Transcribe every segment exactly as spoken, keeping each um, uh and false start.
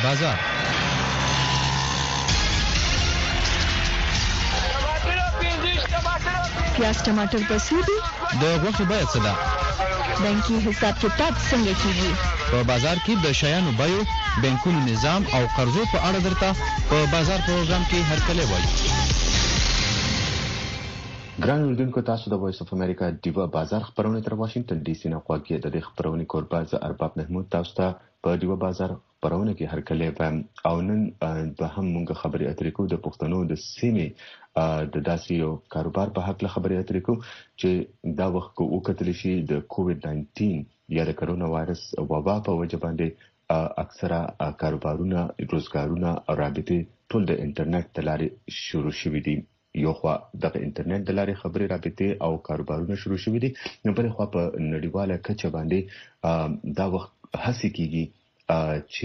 بازار پیاز ټماټر پسې دي د غوښې بیه څه ده؟ بانکي حساب کتاب څنګه کیږي؟ په بازار کې د شیانو بیو، بانکونو نظام او قرضو په اړه درته په بازار پروګرام کې هرکلی وایي. ګران اوریدونکو، تاسو د وایس اف امریکا دیوا بازار خبرونه تر واشنگټن ډي سي نه خواږه د دې خبرونه کوربه ز ارباب محمود تاسو ته په دیوا بازار خبرونه کې هرکلی وایم. او نن به هم موږ خبرې اترې کوو د پښتنو د سیمې د داسې یو کاروبار په حق له خبرې اترې کوو چې دا وخت کو وکتل شي د کووډ ناینټین یا د کرونا وایرس وبا په وجه باندې اکثره کاروبارونه، روزګارونه او رابطې ټول د انټرنیټ د لارې شروع شوي دي. یو خوا د انټرنیټ د لارې خبرې رابطې او کاروبارونه شروع شوي دي، نو بل خوا په نړیواله کچه باندې دا وخت هڅه کیږي چې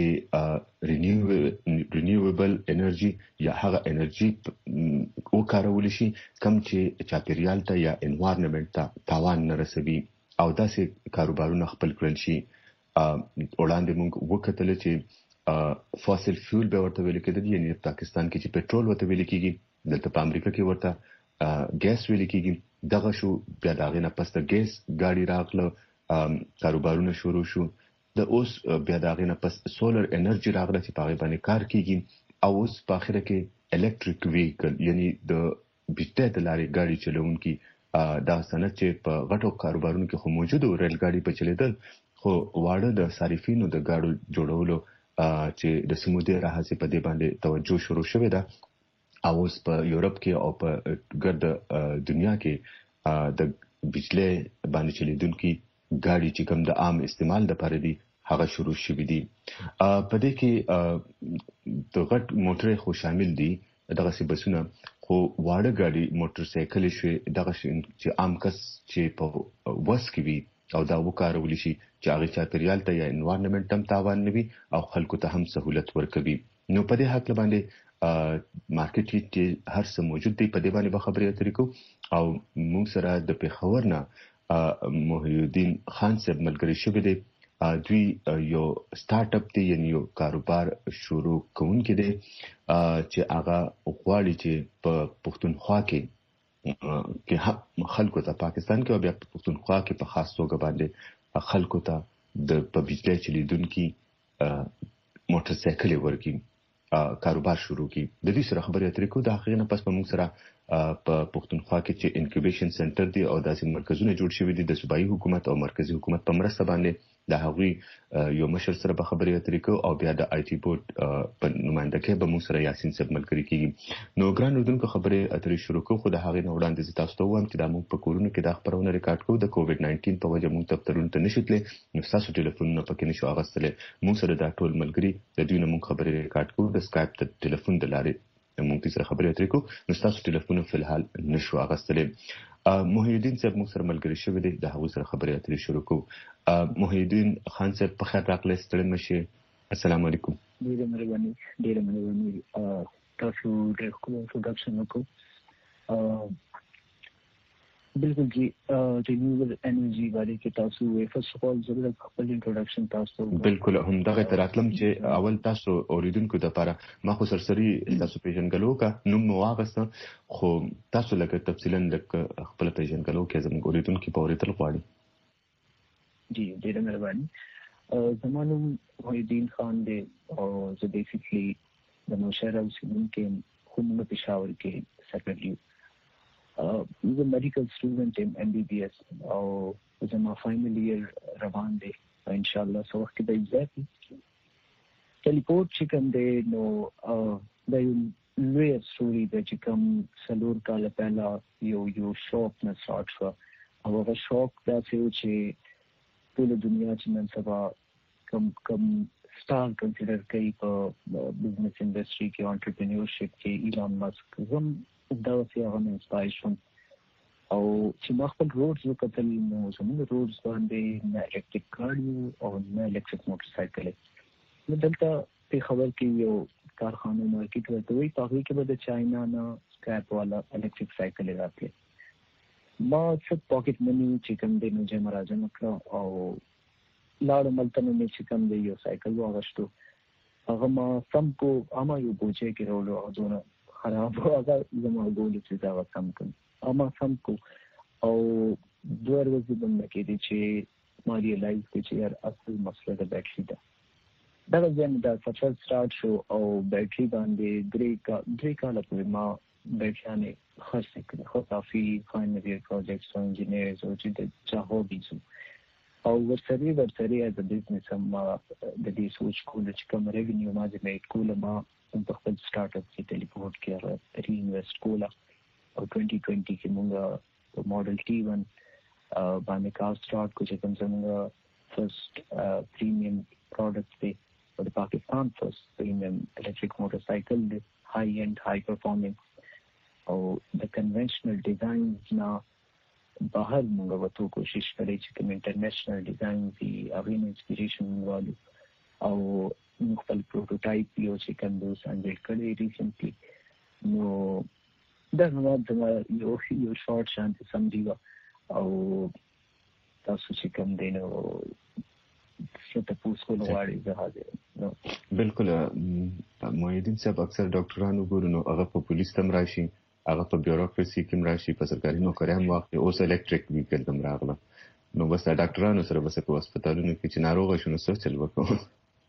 رینیویبل انرژي یا هغه انرژي وکارول شي کوم چې چاپیریال ته یا انوایرنمنت ته تاوان نه رسوي او داسې کاروبارونه خپل کړل شي. وړاندې موږ وکتل چې فاسل فیول به ورته ویل کېدل، یعنی پاکستان کې چې پټرول ورته ویل کېږي، دلته په امریکا کې ورته ګیس ویل کېږي. دغه شو بیا دغه نه پس د ګیس ګاډي راغله، کاروبارونه شروع شو. د اوس بیا دغه نه پس سولر انرژي راغله چې په هغه باندې کار کیږي. او اوس په اخر کې الکتریک ویکل یعنی د بجلی د لارې ګاډي چلونکي دا سند چې په غټو کاروبارونو کې خو موجوده ریل ګاډي په چلیدل، خو واړه د صارفینو د ګاډو جوړولو چې د سمودي راځي په دې باندې توجه شروع شوې ده. او اوس په یورپ کې او په ګرد دنیا کې د بجلی باندې چلیدونکي ګاډي چې کوم د عام استعمال لپاره دي هغه شروع شوي دي. په دې کې د غټ موټر خو شامل دي، دغه سی بسونه خو واړه ګاډي موټر سایکل شوي، دغه چې عام کس چې په وس کې وي او دا وکارول شي چې هغه چاپیریال ته یا انوایرنمنت هم تاوان نه وي او خلکو ته هم سہولت ورکوي. نو په دې حق باندې مارکیټ کې هر څه موجود دی، په دې باندې به خبرې اترې کوو. او موږ سره د پیښور نه محی الدین خان صاحب ملګری شوی دی. دوی یو سٹارټ اپ دی، یعنی یو کاروبار شروع کوونکی دی چې هغه غواړي چې په پښتونخوا کې کې خلکو ته، پاکستان کې او بیا په پښتونخوا کې په خاص توګه باندې خلکو ته د په بجلی چلیدونکي موټر سایکل ورکړي، کاروبار شروع کی. د دې سره خبرې اترې کوو. د هغې نه پس په موږ سره په پښتونخوا کې چې انکیوبیشن سنټر دی او داسې مرکزونه جوړ شوي دي د صوبایي حکومت او مرکزی حکومت په مرسته باندې، د هغوی یو مشر سره به خبرې اترې کوو. او بیا د آی ټي بورډ په نمائندګۍ به موږ سره یاسین صاحب ملګری کیږي. نو ګران اردوونکو، خبرې اترې شروع کوو، خو د هغې نه وړاندې زه تاسو ته ووایم چې دا موږ په کورونو کې دا خبرونه ریکارډ کوو. د کووډ ناینټین په وجه موږ دفترونو ته نشو تللی، نو ستاسو ټلیفونونه پکې نشو اخیستلی. موږ سره دا ټول ملګري د دوی نه موږ خبرې ریکارډ کوو، د سکایپ د ټلیفون د لارې موږ سره خبرې اترې کوو. نو ستاسو ټلیفونونه فلحال نشو اخیستلی. محی الدین صاحب موږ سره ملګری شوی دی، د هغوی سره خبرې اترې شروع کوو. محی الدین خان صاحب په خیر راغلی، ستړي مه شئ. السلام علیکم. ډېره مهرباني ډېره مهرباني تاسو ډېر ښکلی انټروډکشن وکړو. بالکل جی، رینیوبل انرژي باندې کې تاسو وې فرست اف اول زه خپل انټروډکشن تاسو بالکل هم دغه تراتلم چې اول تاسو اوریدونکو د لپاره ما خو سرسری تاسو پیژنګلو کا نوم مو واغسته، خو تاسو لکه تفصیلا لکه خپل پیژنګلو کې زموږ اوریدونکو په اوریدل غواړي. جی ډېره مهرباني. زما نوم محی الدین خان دی او زه بیسیکلی د نوشهره اوسېدونکی یم، خو موږ پېښور کې سیټل یو. زه میډیکل سټوډنټ یم، ایم بی بي ایس، او زما فاینل ایئر روان دی. انشاءالله څه وخت کې به ایگزام ټلیپورټ چې کوم دی نو دا یو لویه سټوري ده چې کوم څلور کاله پهله یو یو شاپ نه سټارټ شوه. او هغه شاپ داسې و چې ټوله دنیا چې نن سبا کم کم سټار کنسیډر کوي په بزنس انډسټري کې، انټرپرینیورشپ کې، ایلان مسک، زم داسې هغه نه انسپایر شوم. او چې ما خپل روډز وکتل نو زموږ روډز باندې نه الکتریک ګاډي او نه الکتریک موټر سایکل. نو دلته پېښور کې یو کارخانه مارکیټ ورته وایي، په هغې کې به د چاینا نه سکیپ والا الکتریک سایکل راتلې. ما څه پاکټ مني چې کوم دی نو جمع راجمع کړه او لاړم هلته. نو مې چې کوم دی یو سایکل واغشتو هغه ما سم کو اما یو بوجه کې ورو او دونه خراب هغه زما ګول چې دا سم کړم اما سم کو او دوه ورځې باندې کې دي چې ما ریلایز کړ چې یار اصل مسله د بیټری ده دا ځین دا سفر سٹارټ شو او بیټری باندې درې کا درې کاله پورې ما بیټریانه خرڅ کړې خو کافي فاینل ایئر پروجیکټس او انجینیرز او چې د چاهو بيزو او ورسره ورسره از بزنس هم د دې سوچ کول چې کوم ریونیو ما دې میټ کول ما په خپل سٹارټ اپ کې ټلیپورټ کې ری انویسټ کولا او twenty twenty کې موږ ماډل ټي ون باندې کار سٹارټ کو چې کوم څنګه فرست پریمیم پروډکټس دی د پاکستان فرست پریمیم الیکټریک موټرسایکل دی هاي اینڈ هاي پرفارمنس او د کنونشنل ډیزاینز نه بهر موږ وته کوشش کړی چې کوم انټرنیشنل ډیزاین دی هغه انسپیریشن والو او خپل پروټوټایپ یو چې کوم دوس انډل کړی ریسنټلی نو دا نو د یو یو شارټ شانت سم دی او تاسو چې کوم دی نو څه ته پوښتنه وغواړئ زه حاضر نو بالکل محیدین صاحب اکثر ډاکټرانو ګورو نو هغه په پولیس تم راشي هغه په بیوروکراسي کې راشي په سرکاري نوکریام واخلي اوس الیکټریک ویکل تم راغله نو بس ډاکټرانو سره بس په هسپتالونو کې چې ناروغ شونه څه چل وکړو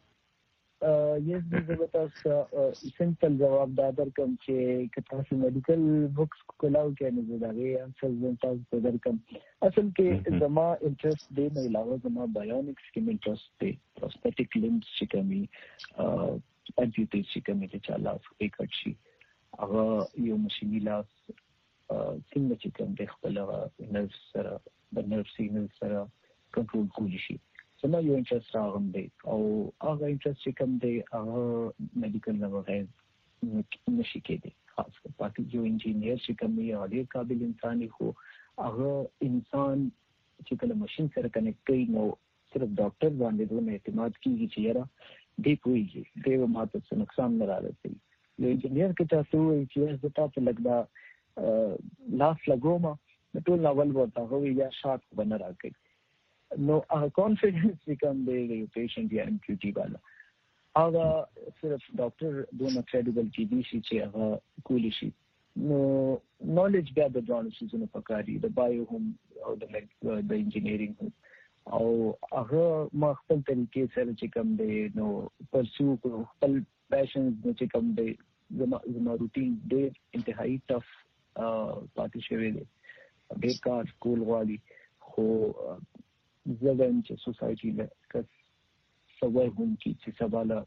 یس د تاسو سمپل جواب دا درکم چې که تاسو میډیکل بوکس کولاو کې نه زداغي انسر تاسو درکم اصل کې زما انټرست دی نه علاوه زما بایونکس کې انټرست دی پروستاتیک لمبس چې کومي امپیوټیشن چې کومي چې چاله فیکټ شي هغه یو ماشيني لاس څنګه چې کوم د خپل نرف سره د نرف سیګنل سره کنټرول کولی شي زما یو انټرست راغم دی او هغه انټرست چې کوم دی هغه میډیکل نه وغیر نشي کېدی خاص پاتې یو انجینیر چې کوم یو ډېر قابل انسان خو هغه انسان چې کله ماشين سره کنیکټ کوي نو صرف ډاکټر باندې دوه اعتماد کیږي چې یاره دې کوي دې ماته څه نقصان نه راځي یو انجینیر کې تاسو وایي چې زه تاسو لګدا لاس لګوم ټول ناول ورته هوی یا شاک بنا راکې نو هغه کانفیډنس چې کوم دی پیشنټ یا امپیوټي والا هغه صرف ډاکټر دونه کریډیبل کیږي چې هغه کولی شي نو نالج بیا د ځان شي په کاری د بایو هم او د د انجینیرینګ او هغه ما خپل طریقې سره چې کوم دی نو پرسو خپل پیشنز چې کوم دی زما زما روټین ډېر انتهایی ټف پاتې شوی دی ډېر کار کول غواړي خو زګن چې سوسایټي له کس سوال هم کی چې سواله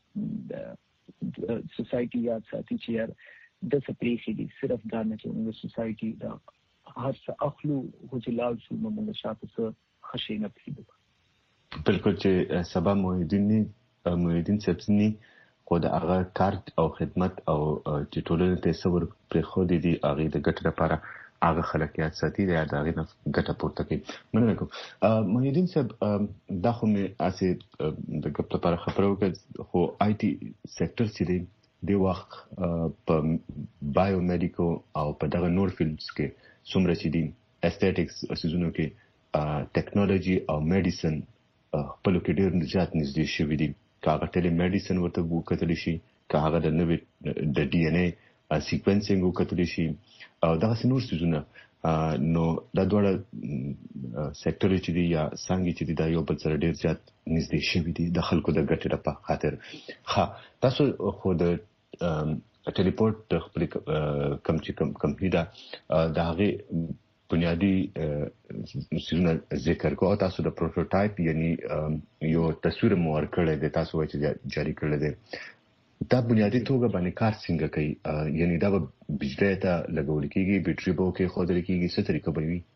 سوسایټي یاد ساتي چې یار د سپریخي دي صرف دا نه چې موږ سوسایټي دا هر څه اخلو خو چې لاړ شو نو موږ شاته څه خشي نه پېږو بالکل چې سبا محیدین محیدین سبسنی خو د هغه کارت او خدمت او چې ټولنه ته صبر پر خو دي هغه د ګټ لپاره هغه خلکیات ساتي دا د هغه ګټه پورته کوي مننه کوم محیدین صاحب دا خو مې اسې د ګپ لپاره خبرو کې خو آی ټي سېکټر چې دی د وخت په بایو میډیکل او په دغه نور فیلډز کې څومره چې دي استټیکس سيزونو کې ټیکنالوژي او میډیسن خپل کې ډېر زیات نږدې شوي دي کاغه ټیلی میډیسن ورته وکتل شي کاغه د نوې د ډي ان اے سیکوینسینګ وکتل شي او دا څنور سيزونه نو دا ډول سېکټر چې دی یا څنګه چې دی دا یو بل سره ډېر زیات نږدې شوي دي د خلکو د ګټې لپاره خاطر ښه تاسو خو د ټلیپورټ خپل کم چې کم کمپنی دا د هغه بنیادی سيزونه ذکر کو تاسو د پروټوټایپ یعنی یو تصویر مو ورکړی دی تاسو وایي چې جاری کړل دی دا بنیادی توګه باندې کار څنګه کوي یعنی دا به بجلی ته لګول کېږي بیټری به کې خو درې کېږي څه طریقه به وي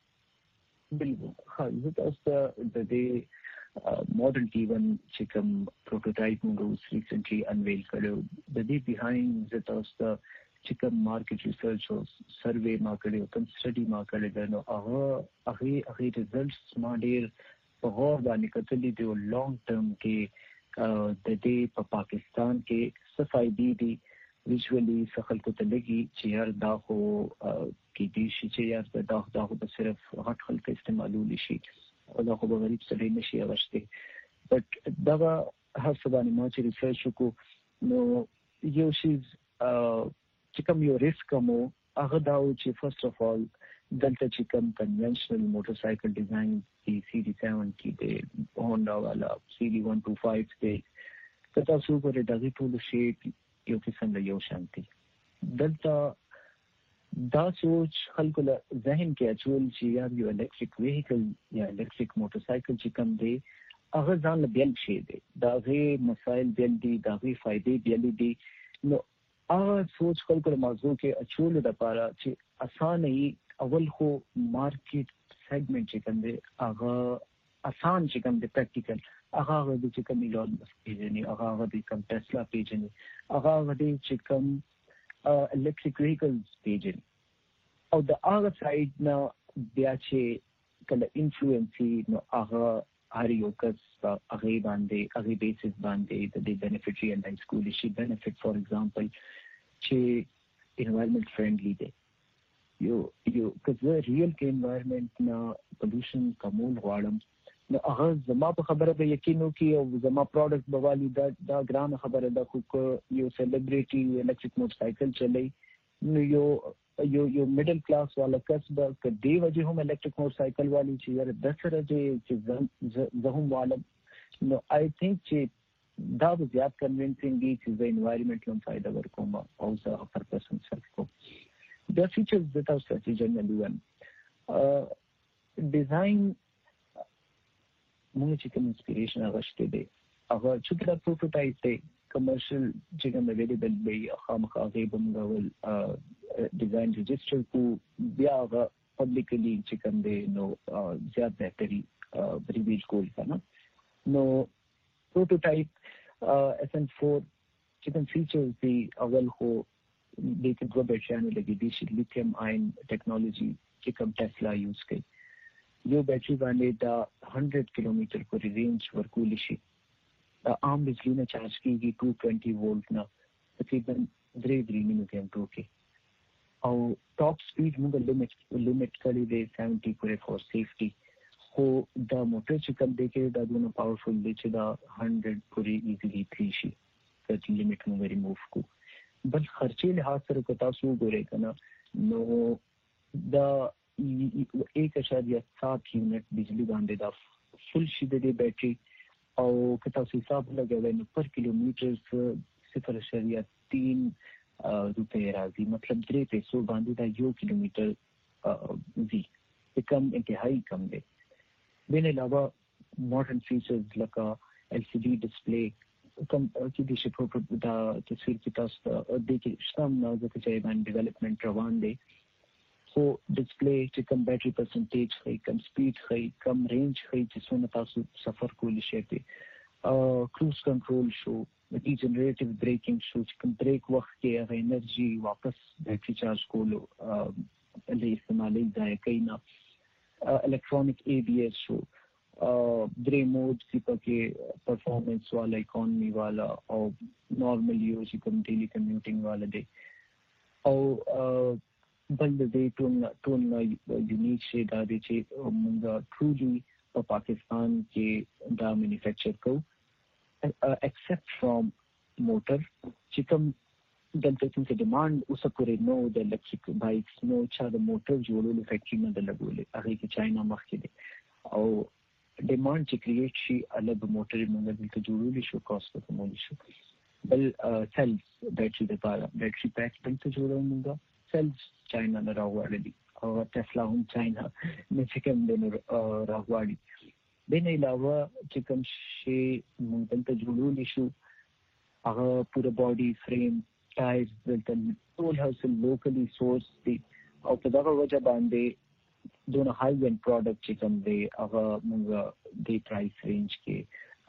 بالکل ها زه تاسو د دې ماډل ټي ون چې کوم پروټوټایپ موږ ریسنټلی انویل کړو د دې بیهایند زه تاسو چې کوم مارکیټ ریسرچ او سروې ما کړو کوم سټډي ما کړو نو هغه هغه هغه ریزلټس ما ډېر په غور باندې کتلې دي او لانګ ټرم کې د دې په پاکستان کې صفایي دي ویژوالي څخه کو ته لګي چې یار دا خو کې دي چې یار دا دا خو صرف هټ خلک استعمالول شي او دا خو به غریب سړی نشي اوسته بټ دا هر څه باندې ما چې ریسرچ وکړو نو یو شی چې کوم یو ریسک مو هغه دا و چې فرست اف اول دلته چې کوم کنونشنل موټر سایکل ډیزاین دی سی ډي سیون کې دی هونډا والا سی ډي ون ټو فایو دی تاسو ګورئ دغه ټول شی یو قسم له یو شانتي دلته دا سوچ خلکو له ذهن کې اچول چې یار یو الکتریک ویهیکل یا الکتریک موټر سایکل چې کوم دی هغه ځان له بیل شي دی دا غي مسائل بیل دي دا غي فائدې بیل دي نو هغه سوچ خلکو له موضوع کې اچول د لپاره چې اسانه اول خو مارکیټ سیگمنٹ چې کوم دی هغه آسان چې کوم دی پریکټیکل هغه د چې کوم ایلون مسک پیژني هغه د کوم ټسلا پیژني هغه د چې کوم الکتریک ویهیکلز پیژني او د هغه سایډ نه بیا چې کله انفلوئنسي نو هغه هر یو کس هغه باندې هغه بیسس باندې د دې بینیفټ ریلایز کولی شي بینیفټ فار ایگزامپل چې انوایرنمنت فرندلی دی یو یو کله ریل کې انوایرنمنت نه پولوشن کمول غواړم نو هغه زما په خبره به یقین وکي او زما پروډکټ بوالي دا دا ګران خبره ده خو یو سلیبریټي الکتریک موټر سایکل چلای نو یو یو یو میډل کلاس والا کس به کدی وجه هم الکتریک موټر سایکل والی چې یاره د سره چې زه هم والم نو آی تھنک چې دا به زیات کنوینسینګ دي چې د انوایرنمنت لپاره فائدہ ورکوم او زه پر پرسن سره کوم دا فیچرز د تاسو ته جنرالي وایم ډیزاین موږ چې کوم انسپیریشن غشته دي هغه چې دا پروټوټایپ دی کمرشل چې کوم اویلیبل وي خامخا غیبم غول ډیزاین رجسٹر کو بیا هغه پبلکلی چې کوم دی نو زیات بهتري ریویل کول کنه نو پروټوټایپ اس ان فور چې کوم فیچرز دی اول خو د دې په بیٹریانو لګي دي چې لیتیم آئن ټیکنالوژي چې کوم ټسلا یوز کوي یو بیٹری باندې دا hundred کیلومتر پورې رینج ورکول شي عام بجلی نه چارج کیږي two hundred twenty وولټ نه تقریبا درې درې منټه ټوکي او ټاپ سپیډ موږ لیمټ لیمټ کړی دی seventy پورې فور سیفټي خو دا موټر چې کوم دی کې دا دونه پاورفل دی چې دا hundred پورې ایزیلی تلی شي د لیمټ موږ ریموف کو بل خرچې له سره کو تاسو وګورئ کنه نو دا एक اشاریه सात یونټ بجلی باندې دا فل شي د بیټری او که تاسو حساب لګوئ نو پر کیلومتر صفر اشاریه تین روپے راځي مطلب درې پیسو باندې دا یو کیلومتر وی کم انتهایی کم دی بین علاوه ماډرن فیچرز لکه ایل سی ډي ډسپلی کوم چې د شپو دا تصویر کې تاسو د کې شتم نو د چې باندې ډیولپمنٹ روان دی خو ډسپلی چې کوم بیټری پرسنټیج خي کوم سپیډ خي کوم رینج خي چې څونه تاسو سفر کولی شئ او کروز کنټرول شو ډیجنریټیو بریکینګ شو چې کوم بریک وخت کې هغه انرژي واپس بیټری چارج کولو له استعمالي ځای کینا الکترونیک اي بي اس شو درې موډ چې پکې پرفارمنس والا اکانومي والا او نارمل یوز کوم ډیلی کمیوټینګ والا دی او بل د دې ټول ټول یونیک شي دا دی چې موږ ټولي په پاکستان کې دا مینوفیکچر کوو except from motor چې کوم دلته چې ډیماند اوس پورې نو د الکتریک بایکس نو چې د موټر جوړولو فیکټری نه لګولې هغه کې چاینا مخکې دي او ډیماند چې کریټ شي الګ موټر موږ دلته جوړولې شو کاست کمول شو بل سیلز بیټری لپاره بیټری پیک دلته جوړو موږ سیلز چاینا نه راوړل او ټسلا هم چاینا نه چې کوم د راوړل بین علاوه چې کوم شی موږ دلته جوړول شو هغه پوره باډي فریم ټایرز دلته ټول حاصل لوکلی سورس دي او په دغه وجه باندې دونه هاي اینډ پروډکټ چې کوم دی هغه موږ د پرایس رینج کې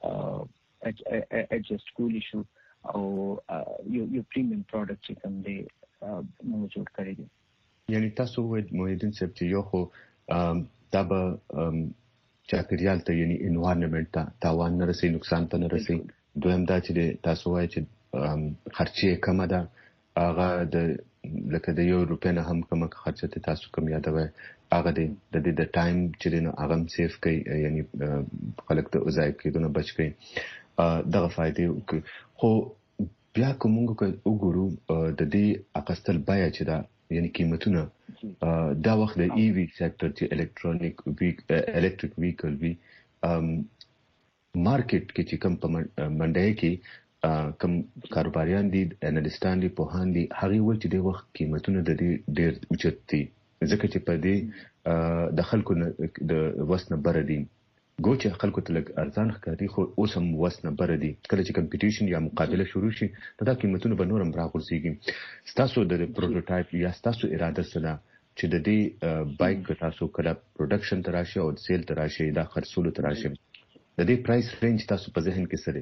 اډجسټ کولی شو او یو یو پریمیم پروډکټ چې کوم دی موږ جوړ کړی دی یعنی تاسو وایي مویدین سب چې یو خو دا به چاپیریال ته یعنی انوایرنمنت ته تاوان نه رسي نقصان ته نه رسي دویم دا چې تاسو وایي چې خرچه کمه ده هغه د لکه د یو روپیا نه هم کمه خرچه ته تاسو کم یادوي هغه د د د ټایم چې نو هغه سیف کوي یعنی خلک ته ځای کېدونه بچ کوي دغه فائدې خو بیا کومګو وګورو د دې اقستل بیا چې دا یعنی قیمتونه دا وخت د ای وی سېکټر چې الکترونیک ویک الکتریک ویکل وی مارکیټ کې چې کم په منډه کې کم کاروباریان دي انالیستان دي پوهان دي هغه ول چې د وخت قیمتونه د دې ډېر اوچت دي ځکه چې په دې د خلکو د وسنه بر دي ګوچ خلکو ته لګ ارزان ښکاري خو اوس هم وسنه بر دي کله چې کمپټیشن یا مقابله شروع شي دا قیمتونه به نورم راغورځيږي تاسو د پروټوټایپ یا تاسو اراده سره چې د دې بایک تاسو کله پروډکشن تراشي او سیل تراشي دا خرڅولو تراشي د دې پرایس رینج تاسو په ذهن کې سره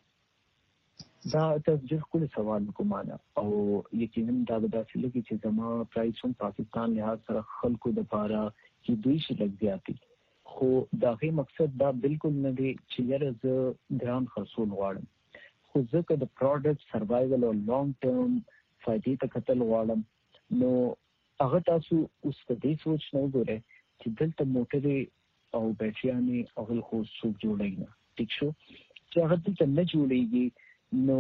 دا تاسو ډېر ښکلی سوال کومانه او یقینا دا به داسې لګي چې زما پرایس هم پاکستان لحاظ سره خلکو د پاره چې دوی شي لګ زیاتي خو دا غي مقصد دا بالکل نه دی چې یره زه ګران خرڅول غواړم خو ځکه د پروډکټ سروایوال او لانګ ټرم فائدې ته کتل غواړم نو هغه تاسو اوس په دې سوچ نه وګورئ چې دلته موټرې او بیټریانې او خو څوک جوړوي نه ټیک شو چې هغه دلته نه جوړیږي نو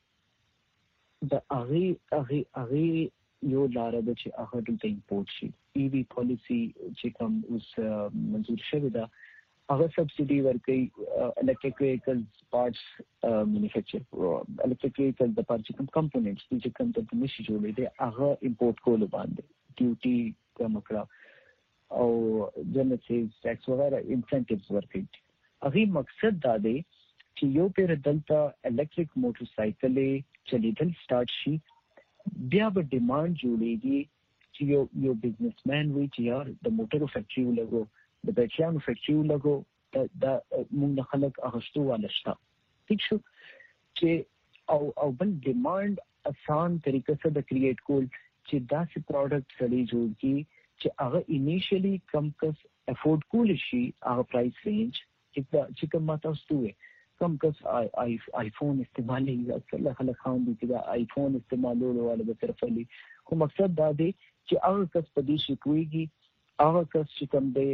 د هغه هغه هغه یو لار ده چې هغه دلته امپورټ شي ای وی پالیسی چې کوم اوس منظور شوی ده هغه سبسيډي ورکړي الیکټریک وهیکلز پارټس مینوفیکچر الیکټریک وهیکلز د پارټس کوم کمپوننټس چې کوم ته نشي جوړې دي هغه امپورټ کول باندې ډیوټي کمکړه او جنرټیز ټیکس وغیرہ انسنټیوز ورکړي هغه مقصد دا دی چې یو پیر دلته الیکټریک موټر سایکل چلیدل سٹارټ شي بیا به ډیماند جوړیږي چې یو یو بزنسمن وی چې یار د موټرو فیکټری ولګو د بیټریانو فیکټری ولګو دا موږ خلک اغشتو ولشتا ٹھیک شو چې او او بل ډیماند آسان طریقې سره د کریټ کول چې داسې پروډکټ سړي جوړ کی چې هغه انیشلی کم کس افورد کول شي هغه پرایس رینج چې کوم تاسو ته کم کس آی آیفون استعمالي اکثر خلک خان دي چې دا آیفون استعمالولو ولا به طرف لي خو مقصد دا دی چې هغه کس په دې شي کويږي هغه کس چې کوم دی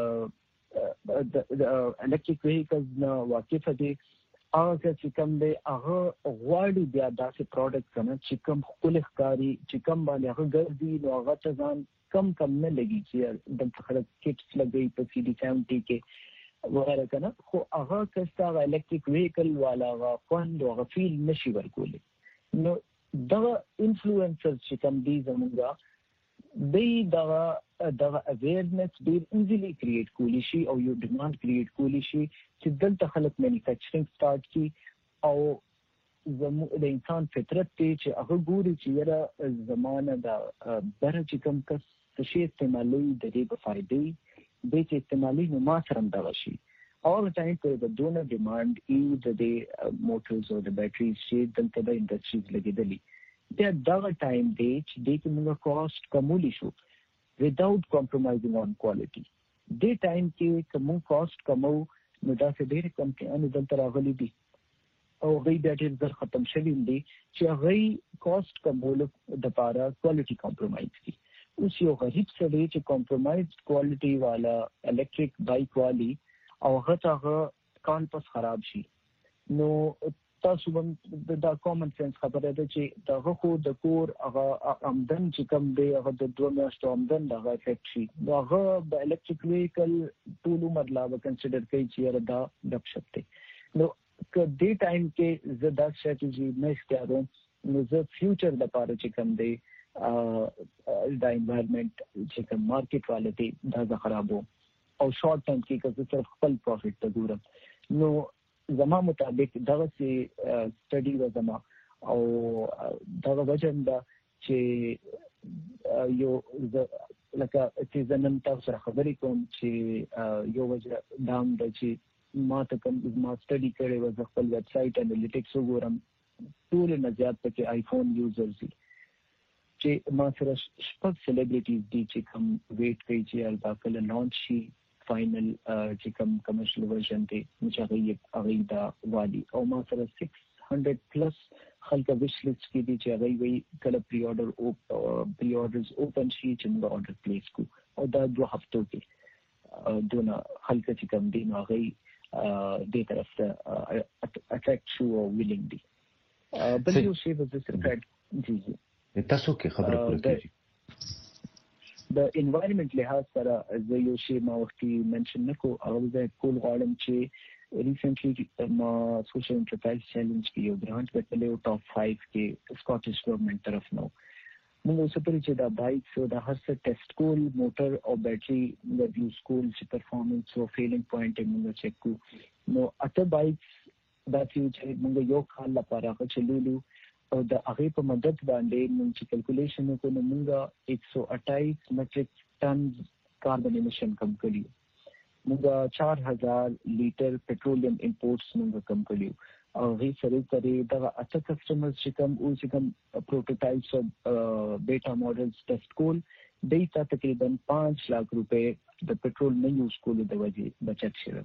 د الیکټریک وهیکلز نه واقف دي هغه کس چې کوم دی هغه غواړي بیا داسې پروډکټ کنه چې کوم خپل ښکاری چې کوم باندې هغه ګرځي نو هغه ته ځان کم کم نه لګي چې د خلک کټس لګي په سی ډي سیونټي کې وغیرہ کنه خو هغه کستا الیکټریک وهیکل والا هغه فند او هغه فیل نشي ورکولې نو دا انفلوئنسرز چې کوم دي زموږه دی دا دا اویرنس ډیر ایزیلی کریټ کولی شي او یو ډیماند کریټ کولی شي چې دلته خلک مینوفیکچرینګ سٹارټ کی او زمو د انسان فطرت ته چې هغه ګوري چې یره زمانه دا بره چې کوم کس څه استعمالوي د دې په فائدې د چې استعمالي نو ما سره دا شي او ټایم په د دونه ډیماند ای د دې موټرز او د بیټریز چې دلته د انډستریز لګیدلی دا دا ټایم دی چې د کومه کاست کوملی شو without compromising on quality دې ټایم کې کوم کاست کومو نو دا څه ډېر کم کې ان دلته راغلي دي او غي د ډېر زر ختم شوی دی چې غي کاست کومول د پاره کوالټي کمپرمایز کی اوس یو غریب سړی چې کمپرمایز کوالټي والا الیکټریک بایک والی او هغه کان پس خراب شي نو تاسو هم دا کامن سنس خبره ده چې دغه خو د کور هغه آمدن چې کم دی هغه د دوه میاشتو آمدن دغه افیکټ شي هغه د الیکټریک وهیکل ټول مطلب کنسیډر کوي چې دا ډب شپته نو که دې ټایم کې زه دا سټریټجی نه استعمالوم نو زه فیوچر لپاره چې کم دی دا انوایرنمنت چې کوم مارکیټ والټي دا خرابو او شارټ ټایم کې که صرف خپل پروفټ ته ګورم نو زما مطابق دغه سي سټډي و زما او دغه وجه دا چې یو لکه چې زنن تاسو سره خبرې کوم چې یو وجه دام د چې ما ته کوم ما سټډي کړې و خپل ویب سټ انالیټکس وګورم ټول نه زیات پکې آیفون یوزرز دي چې ما سره شپږ سلیبریټیز دي چې کوم ویټ کوي چې البته کله لانچ شي فائنل چې کوم کمرشل ورژن دی چې هغه هغه دا والی او ما سره six hundred پلس خلک ویش لیست کې دي چې هغه وی کله پری آرډر او پری آرډرز اوپن شي چې موږ آرډر پلیس کو او دا دوه هفتو کې دونه خلک چې کوم دي نو هغه دې طرف ته اټریکټ شو او ویلینګ دي. بل یو شی به زه سره جی جی تاسو کې خبره کوئ د انوایرنمنت لحاظ سره زه یو شی ما وختي منشن نکو او زه کول غواړم چې ریسنټلی ما سوشل انټرپرایز چیلنج کې یو ګرانټ ګټلې او ټاپ پنځه کې سکاټیش ګورنمنت طرف نو موږ اوس پرې چې دا بایکس او د هر څه ټیسټ کول موټر او بیټري د یوز کول چې پرفارمنس او فیلینګ پوینټ موږ چیک کو نو اته بایکس دا چې موږ یو کال لپاره چلولو او د هغه په مدد باندې موږ چې کیلکولیشن وکړو موږ एक सौ अट्ठाईस میټریک ټن کاربن امیشن کم کړی موږ चार हज़ार لیټر پټرولیم امپورټس موږ کم کړی او هي سره سره دا اته کسٹمرز چې کوم او چې کوم پروټوټایپس او بیٹا ماډلز ټیسټ کول دیتا تقریبا पाँच लाख روپے د پټرول نه یوز کولو د وجې بچت شوه.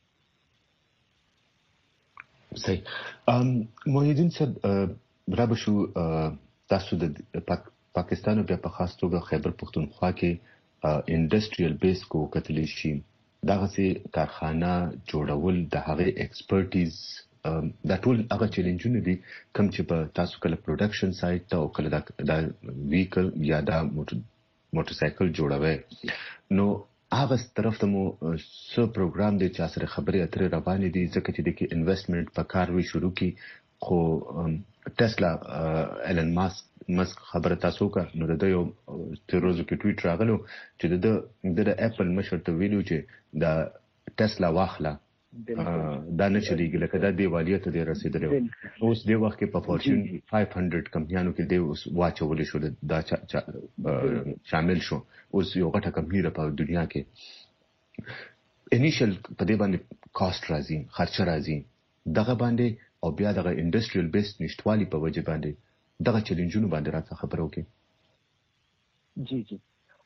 صحیح. ام محیدین صاحب برابر شو تاسو د پاکستان او په خاص توګه خیبر پختونخوا کې انډستریال بیس کو کتلی شي دغه سي کارخانه جوړول د هغه ایکسپرټیز دا ټول هغه چیلنجونه دي کوم چې په تاسو کله پروډکشن سایت ته او کله دا ویکل یا دا موټر سایکل جوړوي نو هغه طرف ته مو سو پروګرام دی چې سره خبرې اترې روانې دي ځکه چې د کې انویسټمنټ په کار وی شروع کی خو ټسلا ایلن ماسک مسک خبره تاسو کا نو د یو تیروزو کې ټویټ راغلو چې د د اپل مشر ته ویلو چې دا ټسلا واخله دا نه چلیږي لکه دا دیوالیه ته رسیدلی اوس دی وخت کې په فورچون पाँच सौ کمپنیانو کې دی اوس واچول شو دا شامل شو اوس یو غټه کمپنی په دنیا کې انیشل په دې باندې کاست راځي خرچه راځي دغه باندې او بیا دغه انډستریال بیس نشټوالي په وجه باندې دغه چیلنجونو باندې راته خبرو کې جی جی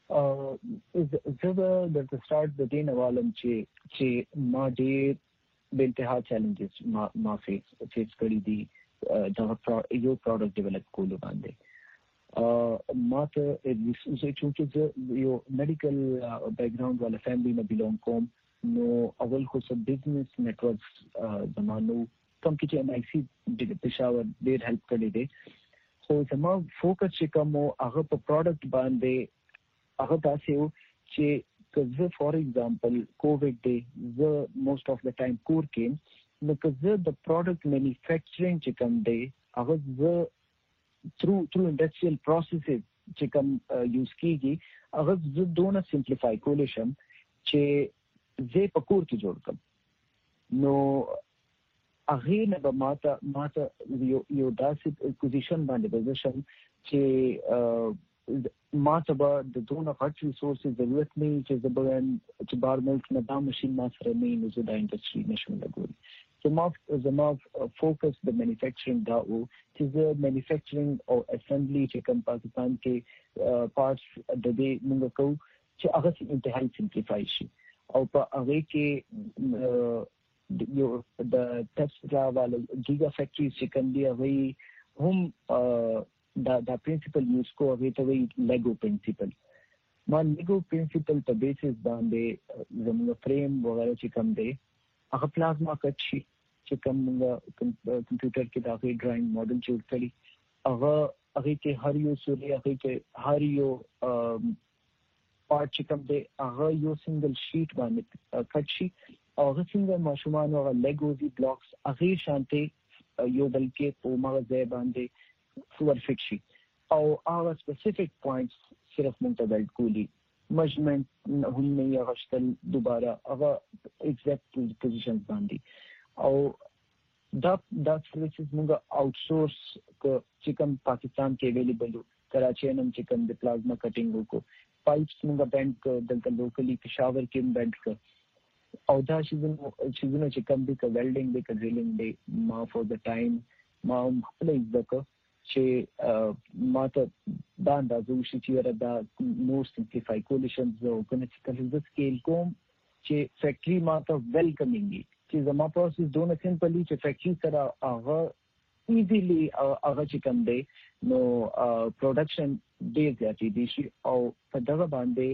زه د سٹارټ د دین عوالم چې چې ما ډېر به انتها چیلنجز ما ما فیس فیس کړی دي دا یو پروډکټ ډیولپ کولو باندې ما ته زه چې یو میډیکل بیک ګراوند والا فیملی نه بیلونګ کوم نو اول خو سب بزنس نیټورکس زمانو کم کې چې ام آی سی د پېښور ډېر هیلپ کړی دی خو زما فوکس چې کوم هغه په پروډکټ باندې هغه تاسو چې کزه فار ایگزامپل کووډ دی زه موست اف د ټایم کور کې نو کزه د پروډکټ مینوفیکچرینګ چې کوم دی هغه زه تھرو تھرو انډستریال پروسیسز چې کوم یوز کیږي هغه زه دونه سمپلیفای کولی شم چې زه په کور کې جوړ کړم نو هغه نه به ماته ماته یو یو داسې پوزیشن باندې پوزیشن چې ما ته به د دونه غټ ریسورسز ضرورت نه چې زبرن چې بار ملک نه دا ماشين ما سره نه نو زه د انډستری نشم لګول زما زما فوکس د مینوفیکچرینګ دا او چې زه مینوفیکچرینګ او اسمبلی چې کوم پاکستان کې پارټس د دې موږ کوو چې هغه انتهایی سمپلیفای شي او په هغه کې یو د ټسلا والا ګیگا فیکټری چې کوم دی هغه هم دا دا پرنسپل یوز کو هغه ته وی لیگو پرنسپل ما لیگو پرنسپل په بیسس باندې زموږ فریم وغیرہ چې کوم دی هغه پلازما کټ شي چې کوم کمپیوټر کې دا غي ډراینګ ماډل جوړ کړي هغه هغه کې هر یو سوري هغه کې هر یو پارت چې کوم دی هغه یو سنگل شیټ باندې کټ شي هغه څنګه ماشومان هغه لیگوزي بلاکس هغه شانتي یو بل کې په مغزه باندې ورفیک شي او هغه سپیسیفیک پوینټس صرف منتبل کولی میجرمنٹ هم نه یغشتل دوباره هغه ایگزیکټ پوزیشنز باندې او دا دا سرویسز موږ آوټ سورس چې کوم پاکستان کې اویلیبل کراچي نن چې کوم د پلازما کټینګ وکړو پایپس موږ بند دلته لوکلی پېښور کې بند کړ او دا چې چې چې کوم د ویلډینګ د ډرلینګ دی ما فور د ټایم ما خپل ځکه چې ماته دا اندازه وشي چې دا نور سمپلیفای کولیشن زه کنه چې کله د سکیل کوم چې فیکټری ماته ویلکمینګي چې زما پروسس دونه سمپلی چې فیکټری سره هغه ایزیلی هغه چې کوم دی نو پروډکشن ډیر زیاتې دي شي او په دغه باندې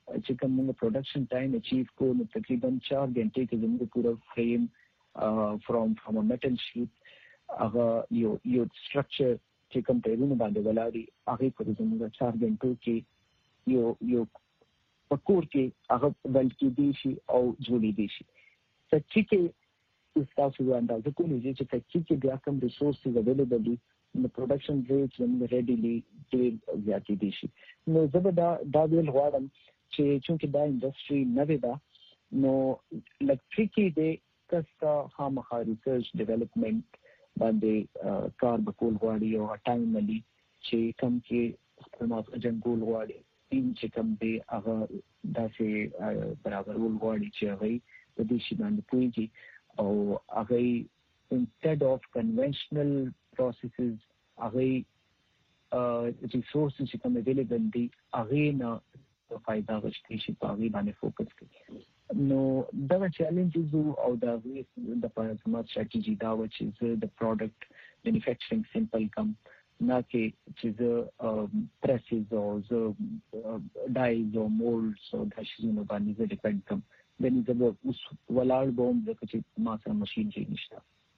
چې کوم موږ پروډکشن ټایم اچیو کو نو تقریبا چار غنټې کې زموږ پورا فریم فرام فرام ا میټل شیټ هغه یو یو سټرکچر چې کوم پیرونه باندې ولادي هغه په زموږ چار غنټو کې یو یو پکور کې هغه بلکې دی شي او جوړې دی شي چې کې تاسو اندازه کوئ چې فیکټری کې بیا کوم ریسورسز اویلیبل دي نو پروډکشن ریټ زموږ ریډیلی ډېر زیاتې دي شي نو زه به دا دا ویل غواړم چې چونکې دا انډسټري نوې ده نو لکه ټریکي دی کستا خامخا ریسرچ ډیولپمنٹ باندې کار به کول غواړي او ټایم ملي چې کم کې خپل مافجن کول غواړي چې کم دی هغه داسې برابرول غواړي چې هغه په دې شي باندې پوهیږي او هغه instead of conventional processes هغه resources چې کوم available دي هغه نه فائدہ غشتي شي په هغه باندې فوکس کوي نو دا چیلنجز او دا د پرمات strategy دا و چې د product manufacturing simple کم نه کې چې د presses او dyes او molds او د شینو باندې ډیپند کم د دې د ولال بوم د چې ما سره ماشين کې نشته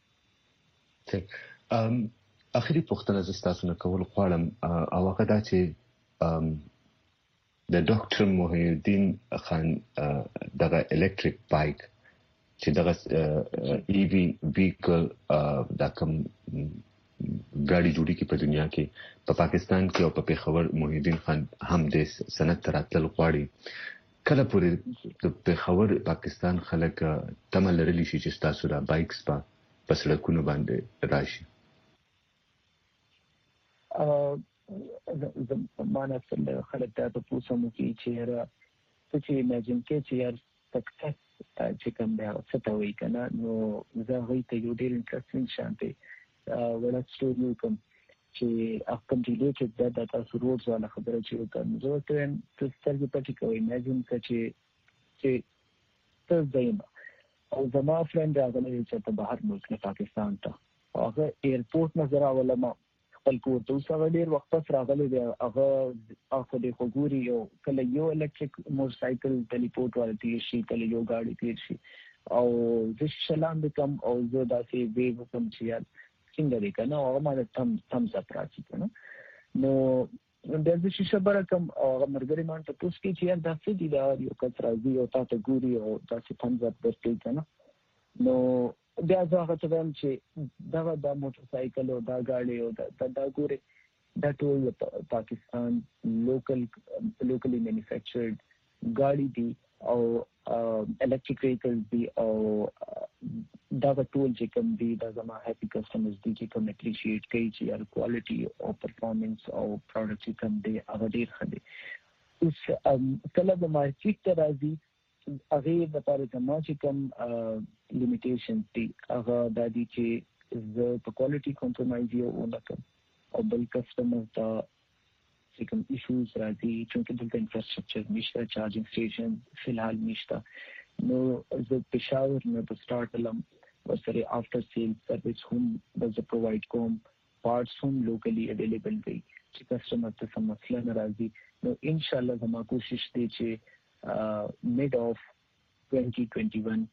ام اخري پوښتنه زه تاسو نه کول غواړم او هغه دا چې د ډاکټر محی الدین خان دغه الکتریک بایک چې دغه ای وی ویکل د کوم ګاډي جوړی کی په دنیا کې په پاکستان کې او په پیښور محی الدین خان هم د سند تراتل غواړي کله پورې د پیښور پاکستان خلک تمل لري شي چې تاسو را بایکس په پسړکونو باندې راشي ا زمانه سره خلک ته په پوسمو کې چې را چې امیجن کې چې یار سکسس چې کوم دی څه ته وایي کنه نو زه هغه ته یو ډیر انټرېسټینګ شانتي ولا سټوري کوم چې اکم ریلیټډ دا د تاسو روډز ولا خبره چې وکړم زه ته ستاسو په ټکی کوم امیجن چې چې څه دایمه او زما فرند راغلی چې په بهر ملک نه پاکستان ته هغه ایرپورټ نظر اولم خپل کور ته اوسه ډیر وخت پس راغلی دی هغه اخو د خوګوري یو کله یو الکتریک موټر سایکل ټلیپورټ ورته شي کله یو گاډي تیر شي او د شلام د کم او زه داسې ویو کوم چې یاد څنګه دی کنه او ما تم تم زپراچی کنه نو د دې شي خبره کوم او مرګري مان ته پوښتې چې یاد داسې دی دا یو کتر دی او تاسو ګوري او داسې پنځه درته کنه نو بیا زه هغه ته وایم چې دا د موټر سایکل او دا ګاډي او دا دا ګوري دا ټول پاکستان لوکل لوکلی مینوفیکچرډ ګاډي دي او الکتریک وهیکل دي او دا ټول چې کوم دي دا زما هپی کسٹمرز دي چې کوم اپریشیټ کوي چې یار کوالټي او پرفارمنس او پروډکټ چې کوم دي هغه ډیر ښه دي اوس کله د مارکیټ ته راځي هغه د لپاره زما چې کوم لیمیټیشنز دي هغه د دې چې زه په کوالټي کمپرمایز یو ونکړم او بل کسٹمر ته چې کوم ایشوز راځي چې دلته انفراستراکچر نشته چارجینګ سټیشن فلحال نشته نو زه پېښور نه په سٹارټ لم ورسره افټر سیل سرویس هم د پرووایډ کوم پارټس هم لوکلی اویلیبل دي چې کسٹمر ته سم مسله نه راځي نو ان شاء الله زما کوشش دی چې mid of twenty twenty-one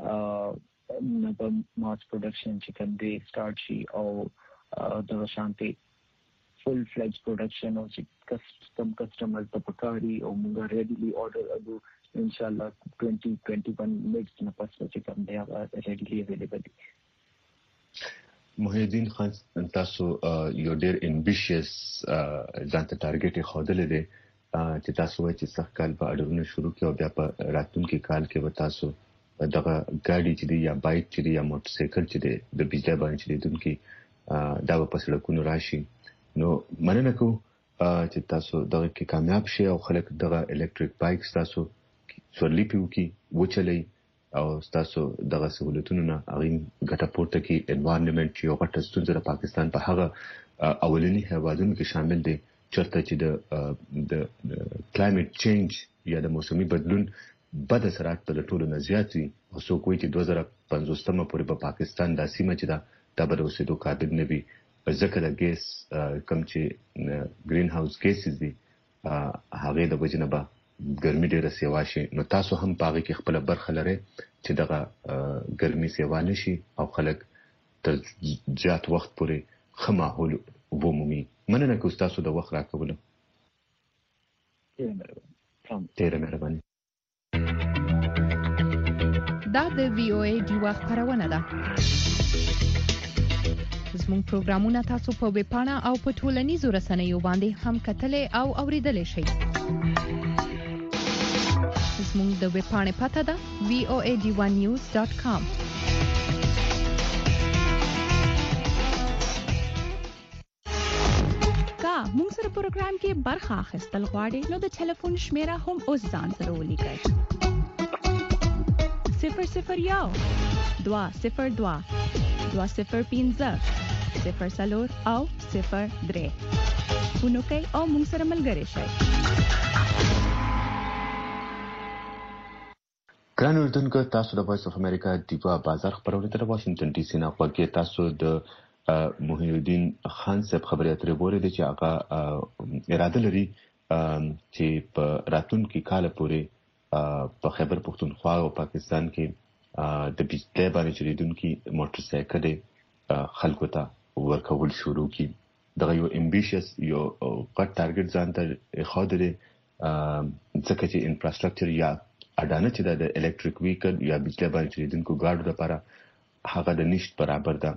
نو ماس پروډکشن چې کوم دی سٹارټ شي او د شانتي فل فلیج پروډکشن او چې کسٹم کسٹمر ته پکاري او موږ ریډیلی اورډر اګو ان شاء الله twenty twenty-one مډس نه پس چې کوم دی هغه ریډیلی اویلیبل دي محی الدین خان تاسو یو ډیر امبیشس ځانته ټارګټ خوده دی چې تاسو وایي چې څه کال په اډرونه شروع کړو بیا په راتلونکي کال کې به تاسو دغه ګاډي چې دی یا بایک چې دی یا موټر سایکل چې دی د بجلی باندې چې دونکي دا په سړکونو راشي نو مننه کوم چې تاسو دغه کې کامیاب شئ او خلک دغه الکتریک بایک تاسو سورلی پیو کې وچلې او تاسو دغه سہولتونو نه اغین ګټه پورته کې انوایرنمنت چې یو غټه ستونزه د پاکستان په هغه اولنی هیوادونو کې شامل دي چرته چې د د کلایمټ چینج یا د موسمي بدلون بد اثرات په ټولو نه زیات دي او څوک وایي چې دوه زره پنځوستمه پورې په پاکستان د سیمه چې دا د بل اوسېدو قابل نه وي ځکه د ګیس کم چې ګرین هاوس ګیسز دي هغه د وجنه به ګرمي ډیره سیوا شي نو تاسو هم پاغه کې خپل برخه لرئ چې دغه ګرمي سیوا نشي او خلک تر زیات وخت پورې ښه ماحول ومومي. مننه کوم تاسو د وخت راکولو. ډیره مهرباني. دا د وی او ای ډیوا خبرونه ده. زموږ پروګرامونه تاسو په ویب پاڼه او په ټولنیزو رسنیو باندې هم کتلې او اوریدلې شئ. زموږ د ویب پاڼې پته ده وی او ای ډی ون نیوز ډاټ کام. کا موږ سره پروګرام کې برخه اخیستل غواړئ نو د ټلیفون شمیره هم اوس ځان سره ولیکئ. صفر صفر یو دوا صفر دوا دوا صفر پنځه صفر څلور او صفر درې ونوکئ او موږ سره ملګري شئ. ګران اردوونکو تاسو د وایس اف امریکا دیوا بازار خبرونه تر واشنگټن ډي سي نه خوږی تاسو د محی الدین خان صاحب خبرې اترې بورې دي چې هغه اراده لري چې په راتلونکي کال پورې په خیبر پختونخوا او پاکستان کې د بجلی باندې چلیدونکي موټر سایکل خلکو ته ورکول شروع کی. دغه یو امبیشس یو غټ ټارګټ ځان ته خاطر ځکه چې انفراستراکچر یا اډانه چې د الکتریک ویکل یا بجلی باندې چلیدونکو ګاډو لپاره هغه د نشټ برابر ده.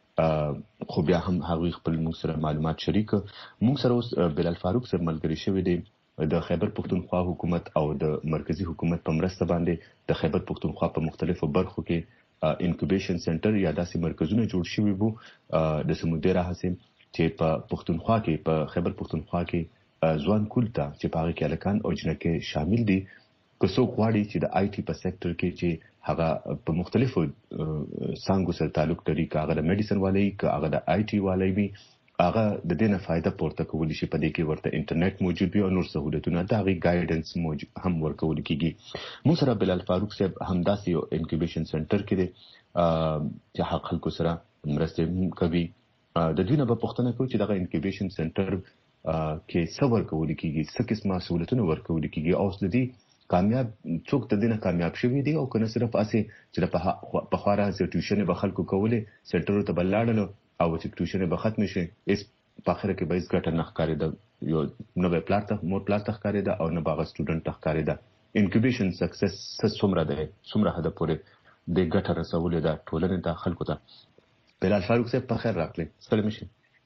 خو بیا هم هغه خپل موږ سره معلومات شریک موږ سره اوس بلال فاروق سره ملګری شوی دی د خیبر پختونخوا حکومت او د مرکزی حکومت په مرسته باندې د خیبر پختونخوا په مختلفو برخو کې انکوبیشن سنټر یا داسې مرکزونه جوړ شوي وو د سمودي راهسه چې په پختونخوا کې په خیبر پختونخوا کې ځوان کول ته چې پاره کې الکان او جنکه شامل دي که څوک غواړي چې د آی ټي په سېکټر کې چې هغه په مختلفو څنګه سره تعلق لري هغه د میډیسن والي هغه د آی ټي والي وي هغه د دې نه فائدہ پورته کولی شي. په دې کې ورته انټرنیټ موجود وي او نور سہولتونه د هغه ګایډنس موجود هم ورکول کیږي. مو سره بلال فاروق صاحب همداسې یو انکوبیشن سنټر کې دی چې حق خلکو سره مرسته کوي. د دوی نه په پښتنه کې چې دغه انکوبیشن سنټر کې څو ورکول کیږي څه قسمه سہولتونه ورکول کیږي او د دې کامیاب څوک د دې نه کامیاب شوی دی او کنه صرف اسه چې په خورا انسټیټیوشن به خلکو کوله سنټر ته بلاړل او چې ټیوشن به ختم شي اس په اخر کې به هیڅ ګټه نه ښکاري دا یو نو به پلاټ مو پلاټ ښکاري دا او نه باغ سټوډنټ ښکاري دا. انکوبیشن سکسس څومره ده څومره هدا پورې د ګټه رسولې دا ټولنې ته خلکو ته. بلال فاروق صاحب په خیر راغلی. سلام شي.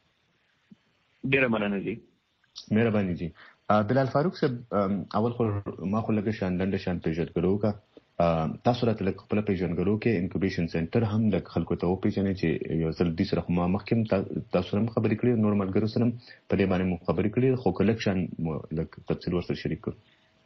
ډیره مننه جی. مهرباني جی. بلال فاروق صاحب اول خو ما خو لګه شان لنډه شان پیژندګلو کا تاسو راته لکه خپل پیژنګلو کې انکوبیشن سنټر هم د خلکو ته وپیژنې چې یو ځل د سره ما مخکې تاسو هم خبرې کړې نورمال ګرو سره په دې باندې مو خبرې کړې خو کلیکشن لکه تفصیل ورسره شریک کړ.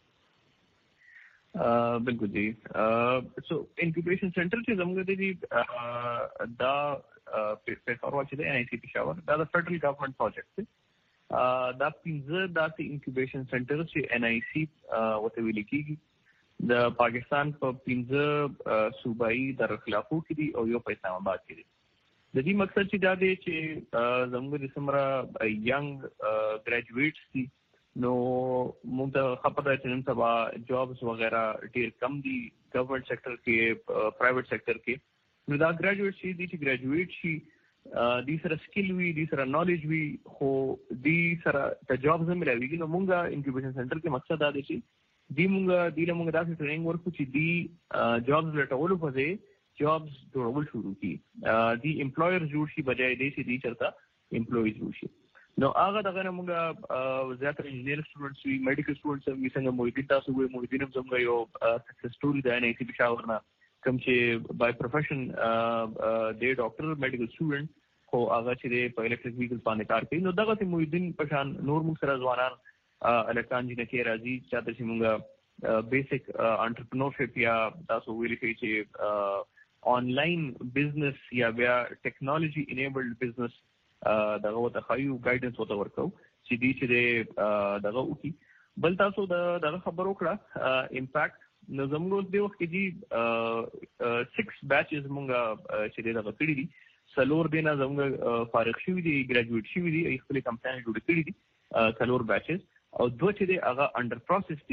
بالکل جی. سو انکوبیشن سنټر چې زموږ د دې دا په خوروا چې د ان آی سی پېښور دا د فدرل ګورنمنت پروجیکټ دی. دا پنځه داسې انکوبیشن سنټر چې ان آی سی وته ویل کیږي د پاکستان په پنځه صوبایي دارالخلافو کې دي او یو په اسلام آباد کې دي. د دې مقصد چې دا دی چې زموږ د سمرا ینګ ګریجویټس دي نو موږ ته خبره چې نن سبا جابس وغیرہ ډیر کم دي ګورنمنت سېکټر کې پرایویټ سېکټر کې. نو دا ګریجویټس دي چې ګریجویټ شي دې سره سکل وي دې سره نالج وي خو دې سره د جابز هم ملويږي. نو موږ انکوبیشن سېنټر کې مقصد دا دی چې دی مونږ دی له مونږ داسې ټریننګ ورکو چې دی جابز لټولو په ځای جابز جوړول شروع کړي دی امپلویر جوړ شي بجای دی چې دی چرته امپلوي جوړ شي. نو هغه دغه مونږ زیاتره انجینیر سټوډنټس وي میډیکل سټوډنټس وي څنګه موږ تاسو وي موږ دینم زموږ یو سکسس سټوري د ان آی سی پېښور نه کوم چې بای پروفیشن دی ډاکټر میډیکل سټوډنټ خو هغه چې په الکتریک ویکل باندې کار کوي. نو دغه موږ دین په شان نور موږ سره ځوانان الکتران جنکه راځي چاته چې موږ بیسیک انټرپرنورشپ یا تاسو ویلې چې آنلاین بزنس یا بیا ټیکنالوژي انیبلډ بزنس دغه وته خایو ګایډنس وته ورکو چې دې چې دغه وکي. بل تاسو دغه خبرو کړه امپیکټ نو زموږ د وخت کې دي سکس بیچز موږ چې دغه کړی دي سلور دینا زموږ فارغ شوی دي ګریجویټ شوی دي خپل کمپنۍ جوړ کړی دي سلور بیچز او دوه چې دی هغه انډر پروسس دي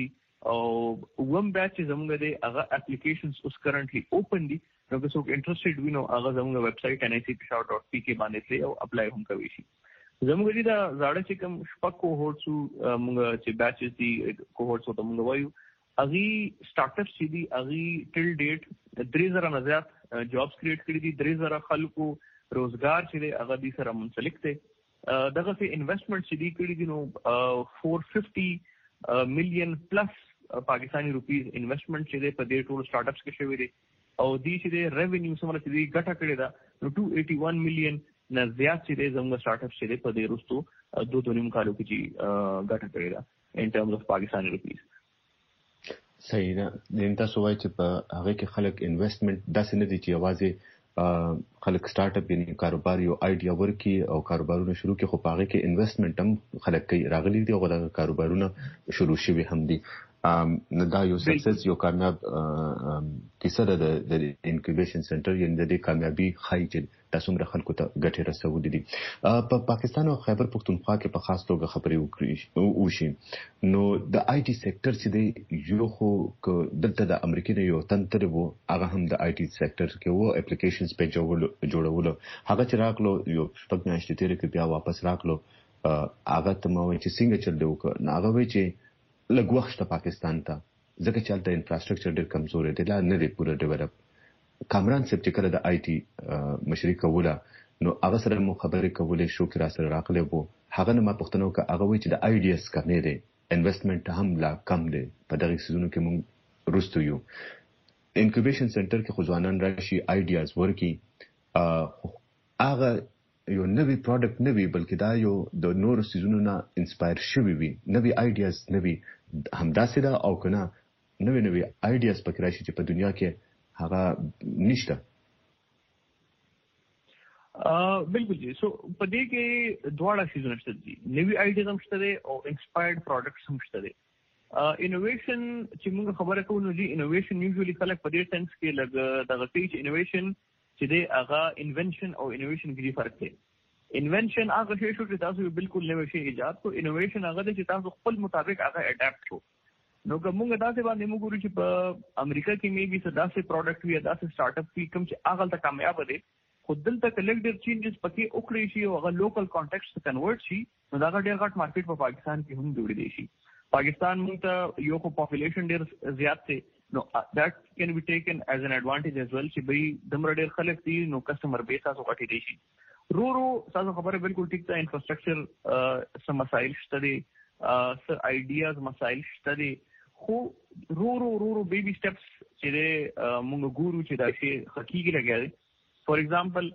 او وم بیچ زموږ د هغه اپلیکیشنز اوس کرنټلی اوپن دي نو که څوک انټرېسټډ وي نو هغه زموږ ویب سټ ان آی سی پشاور ډاٹ پی کې باندې تللی او اپلای هم کوي شي. زموږ د زاړه چې کوم شپږ کوهورټس موږ چې بیچز دي کوهورټس ته موږ وایو هغه سٹارټ اپس چې دي هغه ټل ډیټ درې زره نه زیات جابس کریټ کړي دي. درې زره خلکو روزګار چې دی هغه دې سره منسلک دی. دغه څه انویسټمنټ چې دي کړي دي نو فور ففټي ملین پلس پاکستانی روپیز انویسټمنټ چې دی په دې ټول سٹارټ اپس کې شوی دی او دې چې دی ریونیو سمره چې دی ګټه کړې ده نو two eighty-one ملین نه زیات چې دی زموږ سٹارټ اپس چې دی په دې وروستو دوه دوه نیم کالو کې چې ګټه کړې ده ان ټرمز اف پاکستانی روپیز. صحیح ده. د تاسو وایي چې په هغه کې خلک انویسټمنټ داسې نه دي چې یوازې خلک سٹارټ اپ یعنی کاروبار یو آیډیا ورکي او کاروبارونه شروع کړي خو په هغه کې انویسټمنټ هم خلک کوي راغلي دي او دا کاروبارونه شروع شوي هم دي. نو دا یو سکسس یو کامیاب کیسه ده د انکیوبیشن سنټر یعنی د دې کامیابی خای چې تاسو مر خلکو ته ګټه رسولې دي. په پاکستان او خیبر پختونخوا کې په خاص توګه خبرې وکړي او شي نو د آی ټي سېکټر چې دی یو خو دلته د امریکا نه یو تنتر وو هغه هم د آی ټي سېکټر کې وو اپلیکیشنز په جوړولو هغه چې راغلو یو شپږ میاشتې تیر کې بیا واپس راغلو هغه ته مو چې څنګه چل دی وکړ هغه وی چې لږ وخت پاکستان ته ځکه چې هلته انفراستراکچر ډېر کمزور دی لا نه دی پوره ډیولپ. کامران صاحب چې کله د آی ټي مشري کوله نو هغه سره مو خبرې کولې شو کې را سره راغلی وو هغه نه ما پوښتنه وکړه هغه وایي چې د آیډیاز کمې دی انویسټمنټ هم لا کم دی په دغه سیزونو کې موږ وروسته یو. انکیوبیشن سنټر کې خو ځوانان راشي آیډیاز ورکي هغه یو نوی پروډکټ نوی بلکې دا یو د نور سیزونو نه انسپایر شوی وي نوی آیډیاز نوی همداسې ده او کنه نوی نوی آیډیاز پکې راشي چې په دنیا کې هغه نشته. بالکل جی. سو په دې کې دواړه سیزونه شته دي نوی آیډیاز هم شته دي او انسپایرډ پروډکټس هم شته دي. انوویشن چې موږ خبره کوو نو جی انوویشن یوزولي خلک په دې سنس کې لګ دغه چې انوویشن چې دی هغه انوینشن او انوویشن کې فرق دی. انوینشن هغه شی شو چې تاسو بالکل نوی شی ایجاد کو انوویشن هغه چې تاسو خپل مطابق هغه اډاپټ کو. نو کومه داسې باندې موږ ګورو چې په امریکا کې مې به داسې پروډکټ وي داسې سٹارټ اپ وي کوم چې هغه ته کامیاب دي خو دلته کلیکټیو چینجز پکې وکړي شي او هغه لوکل کانټیکسټ ته کنورټ شي نو دا ډېر غټ مارکیټ په پاکستان کې هم جوړ دی شي. پاکستان موږ ته یو خو پاپولیشن ډېر زیات دی نو that can be taken as an advantage as well چې به دمر ډېر خلک دي نو کسٹمر بیس تاسو غټي دي شي. رو رو تاسو خبره بالکل ټیک ده انفراستراکچر سم مسائل شته دي سر آیډیاز مسائل شته دي خو رو رو رو رو بیبي سټیپس چې موږ ګورو چې دا شی حقیقي لګیا دي. فور ایگزامپل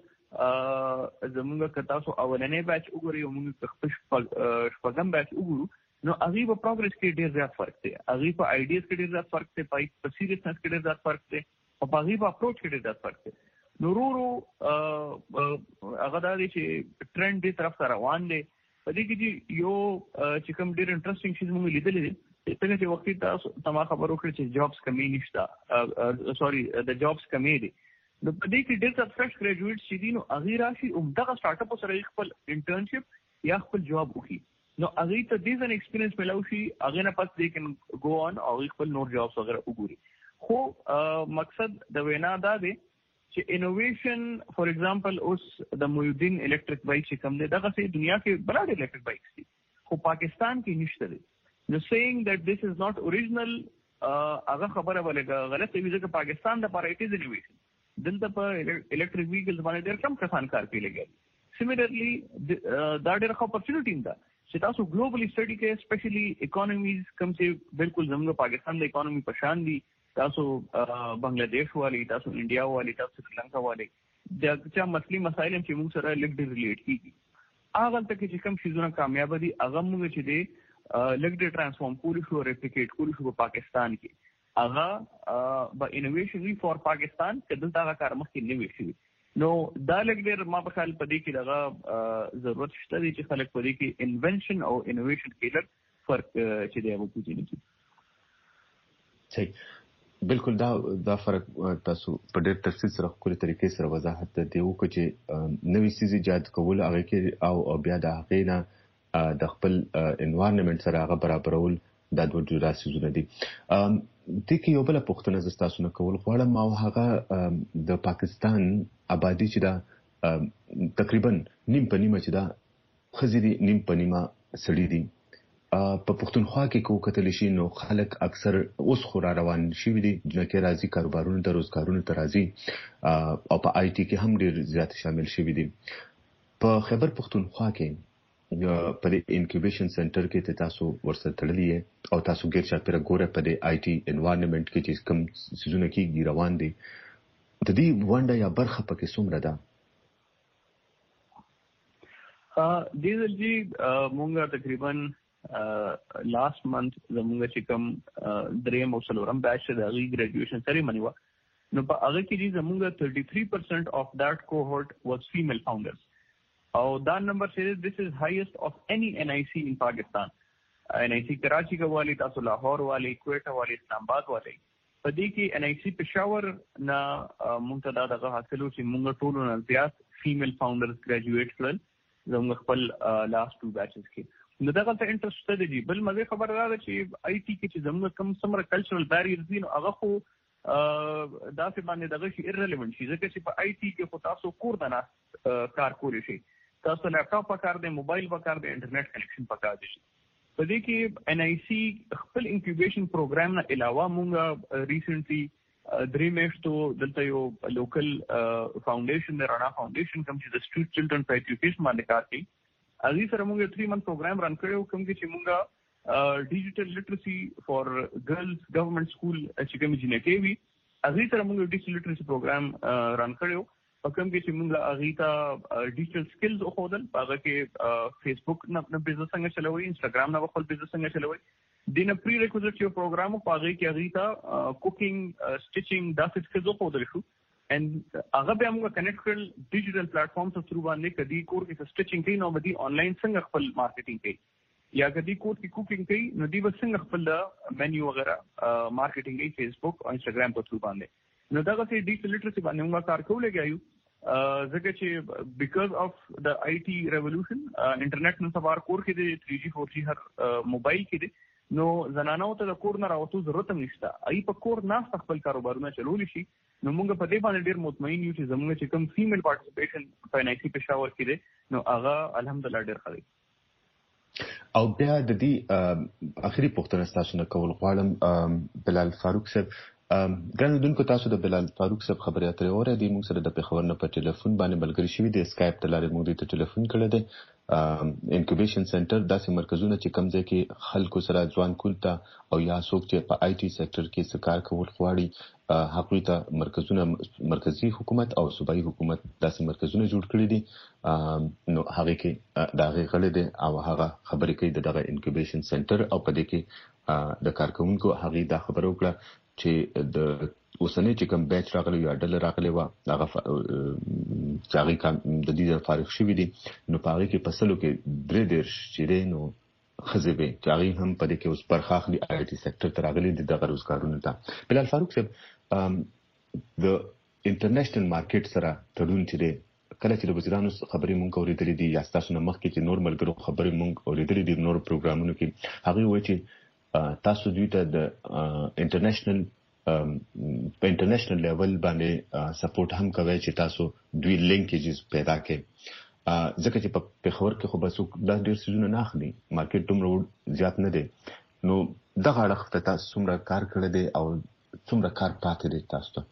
زموږ که تاسو اولنې بیچ وګورئ او موږ خپل شپږم بیچ وګورو نو هغه په پروګرس کې ډېر زیات فرق دی هغه په آیډیاز کې ډېر زیات فرق دی په سیریسنس کې ډېر زیات فرق دی او په هغه په اپروچ کې ډېر زیات فرق دی. نو رو رو هغه دا دی چې ټرند دې طرف ته روان دی. په دې کې چې یو چې کوم ډېر انټرېسټینګ شی موږ لیدلی دی څنګه چې وخت تاسو تما خبر وکړئ چې جابس کمی نشته سوري د جابس کمی دی نو په دې کې ډېر څه فرش ګریجویټس چې دي نو هغه راشي او دغه سٹارټ اپ سره خپل انټرنشپ یا خپل جاب وکړي نو هغه ته دې ځن ایکسپیرینس ملو شي هغه نه پس دې کین گو آن او خپل نور جابس وغیرہ وګوري. خو مقصد د وینا دا دی چې انوویشن فور ایگزامپل اوس د محیدین الیکټریک بایک چې کوم دی دغه سي دنیا کې بلاد الیکټریک بایکس دي خو پاکستان کې نشته دي. نو سیینګ دیٹ دس از ناٹ اوریجنل هغه خبره ولګه غلطه وي ځکه پاکستان د پاره اټ از انوویشن دلته په الیکټریک ویکلز باندې ډېر کم کسان کار کوي لګي. سیملرلی دا ډېر ښه اپورچونټی ده چې تاسو ګلوبلی سټډي کې سپیشلی اکانومیز کوم چې بالکل زموږ پاکستان د اکانومي په شان دي تاسو بنگلاديش والی تاسو انډیا والی تاسو سریلانکا والی دا چې مسلې مسایل چې موږ سره لګ ډېر ریلیټ کیږي هغه ته چې کوم شیزونه کامیاب دي هغه موږ چې دي لګ ډېر ترانسفورم کول شو ریپلیکیټ کول شو په پاکستان کې هغه با انوویشن وی فور پاکستان کله دا کار مخکې نه وی شي. نو دا لګ ډېر ما په خیال پدې کې دغه ضرورت شته دي چې خلک پدې کې انوینشن او انوویشن کې لږ فرق چې دی هغه کوي. صحیح بالکل دا دا فرق تاسو په ډېر تفصیل سره خپل طریقې سره وضاحت دی وکړي چې نوې سیزي ایجاد کول هغه کې او بیا د هغې نه د خپل انوایرنمنت سره هغه برابرول دا دوه جدا سيزونه دي. ام د کې یو بل پوښتنه زستا سونه کول غواړم او هغه د پاکستان آبادی چې دا تقریبا نیم په نیمه چې دا خزيدي نیم په نیمه سړی دي. په پښتونخوا کې کو کتل شي نو خلک اکثر اوس خورا روان شي دي چې راځي کاروبارونو ته روزګارونو ته راځي او په آی ټي کې هم ډیر زیات شامل شي دي. په خیبر پښتونخوا کې په دې انکیوبیشن سنټر کې تاسو ورسره تړلې او تاسو ګیر چا پر ګوره په دې آی ټي انوایرنمنت کې چې کوم سيزونه کې روان دي د دې ونده یا برخه پکې څومره ده؟ ا دې ځل مونږه تقریبا لاست منث زمونږ چې کوم دریم او څلورم بیچ د غي ګریجویشن سریمونی و نو په هغه کې زمونږ thirty-three percent of that cohort was female founders. او دا نمبر چې this is highest of any N I C in Pakistan. N I C کراچی کا والی، تاسو لاہور والی، کوئٹہ والی، اسلام آباد والی. په دې کې N I C پېښور نه مونږ ته دا دغه حاصلو چې مونږ ټول نه زیات فیمیل فاونډرز ګریجویټ کړل زموږ خپل لاست ټو بیچز کې. نو دغه ته انټرست ده دي. بل مزه خبر را ده چې آی ټي کې چې زموږ کم سمره کلچرل بیریرز دي نو هغه خو دا څه باندې دغه شي ایرلیونټ شي ځکه چې په آی ټي کې خو تاسو کور د نه کار کولی شي، تاسو لیپټاپ پکار دی، موبایل پکار دی، انټرنیټ کنیکشن پکار دی. په دې کې N I C خپل انکیوبیشن پروګرام نه علاوه مونږه ریسنټلی درې میاشتو دلته یو لوکل فاونډیشن د رانا فاونډیشن کوم چې د سټریټ چلډرن په ایجوکیشن باندې کار کوي هغه سره موږ three month پروګرام رن کړو کوم چې موږ ډیجیټل لټریسي فار ګرلز ګورنمنت سکول چې کوم جنټي وي هغه سره موږ ډیجیټل لټریسي پروګرام رن کړو په کوم کې چې موږ هغه ته ډیجیټل سکلز او خودل هغه کې فیسبوک نه بزنس څنګه چلوي، انستګرام نه خپل بزنس څنګه چلوي، دینه پری ریکوزیټ یو پروګرام په هغه کې هغه ته کوکینګ سټیچینګ دا څه څه زو خودل شو and هغه به موږ کنیکټ کړل ډیجیټل پلیټ فارم ته ثرو باندې کدي کور کې سټیچینګ کوي نو بدی آنلاین څنګه خپل مارکیټینګ کوي یا کدي کور کې کوکینګ کوي نو دی به څنګه خپل مینیو وغیرہ مارکیټینګ کوي فیسبوک او انستګرام په ثرو باندې. نو دا چې ډیجیټل لټریسي باندې موږ کار کولای کېایو ځکه چې بیکاز اف د آی ټي ریولوشن انټرنیټ نن سبا کور کې د three G four G هر موبایل کې دی نو زنانو ته د کور نه راوتو ضرورت هم نشته، ای په کور نه خپل کاروبارونه چلولی شي. نو موږ په دې باندې ډیر مطمئن یو چې زموږ چې کوم فیمیل پارټیسپیشن په N I C پېښور کې دی نو هغه الحمدلله ډیر ښه دی. او بیا د دې اخري پوښتنه تاسو نه کول غواړم بلال فاروق صاحب. ګران دونکو تاسو د بلال فاروق صاحب خبرې اترې اورئ دي موږ سره د پېښور نه په ټلیفون باندې ملګری شوي دي اسکایپ ته لارې موږ ته ټلیفون کړی دی. انکیوبیشن سنټر داسې مرکزونه چې کوم ځای کې خلکو سره ځوان کول ته او یا څوک چې په آی ټي سېکټر کې څه کار کول غواړي هغوی ته مرکزونه مرکزی حکومت او صوبایي حکومت داسې مرکزونه جوړ کړي دي نو هغه کې د هغې غړي دي او هغه خبرې کوي دغه انکیوبیشن سنټر او په دې کې د کارکوونکو هغې دا خبره وکړه چې د اوسنۍ چې کوم بیچ راغلی یا ډله راغلی وه هغه چې هغې د دې فارغ شوي دي نو په هغې کې په سلو کې درې دېرش چې دی نو ښځې وې چې هغې هم په دې کې اوس برخه اخلي آی ټي سېکټر ته راغلي دي دغه روزګارونو ته. بلال فاروق صاحب د انټرنیشنل مارکیټ سره تړون چې دی کله چې د وزیرانو خبرې مونږ اورېدلې دي یا ستاسو نه مخکې چې نور ملګرو خبرې مونږ اورېدلې دي نور پروګرامونو کې هغوی وایي چې تاسو دوی ته د انټرنیشنل په انټرنیشنل لیول باندې سپورټ هم کوي چې تاسو دوی لینکیجز پیدا کړئ ځکه چې په پېښور کې خو بس دا ډېر څیزونه نه اخلي مارکیټ دومره زیات نه دی نو دغه اړخ ته تاسو څومره کار کړی دی او څومره کار پاتې دی تاسو ته؟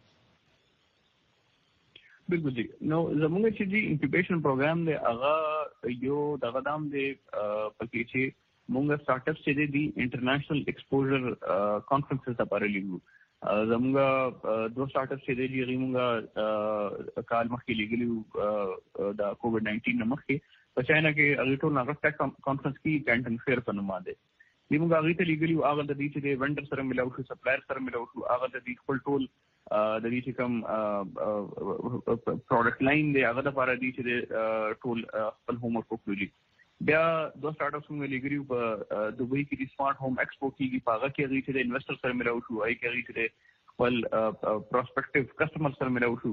بالکل جی. نو زموږ چې دی انکیوبیشن پروګرام دی هغه یو دغه دام دی پکې چې مونږ سٹارټ اپس چې دی انټرنیشنل ایکسپوژر کانفرنسز لپاره لیږو. زموږ دوه سٹارټ اپس چې دی هغې مونږ کال مخکې لیږلي د کووډ ناینټین نه مخکې په چاینا کې هغې ټول هغه ټیک کانفرنس کې کینټن فیر په نوم باندې دی مونږ هغې ته لیږلي وو. هغه د دې چې دی وینډر سره ملاو شو، سپلایر سره ملاو شو، هغه د دې خپل ټول د دې چې کوم پروډکټ لاین دی هغه دپاره دی چې دی ټول خپل هوم ورک وکړو. بیا دوه سٹارټ اپس موږ لیږلي وو په دوبۍ کې د سمارټ ہوم ایکسپو کېږي په هغه کې هغې چې د انویسټر سره ملاو شو، هغې کې هغې چې د خپل پروسپیکټیو کسټمر سره ملاو شو.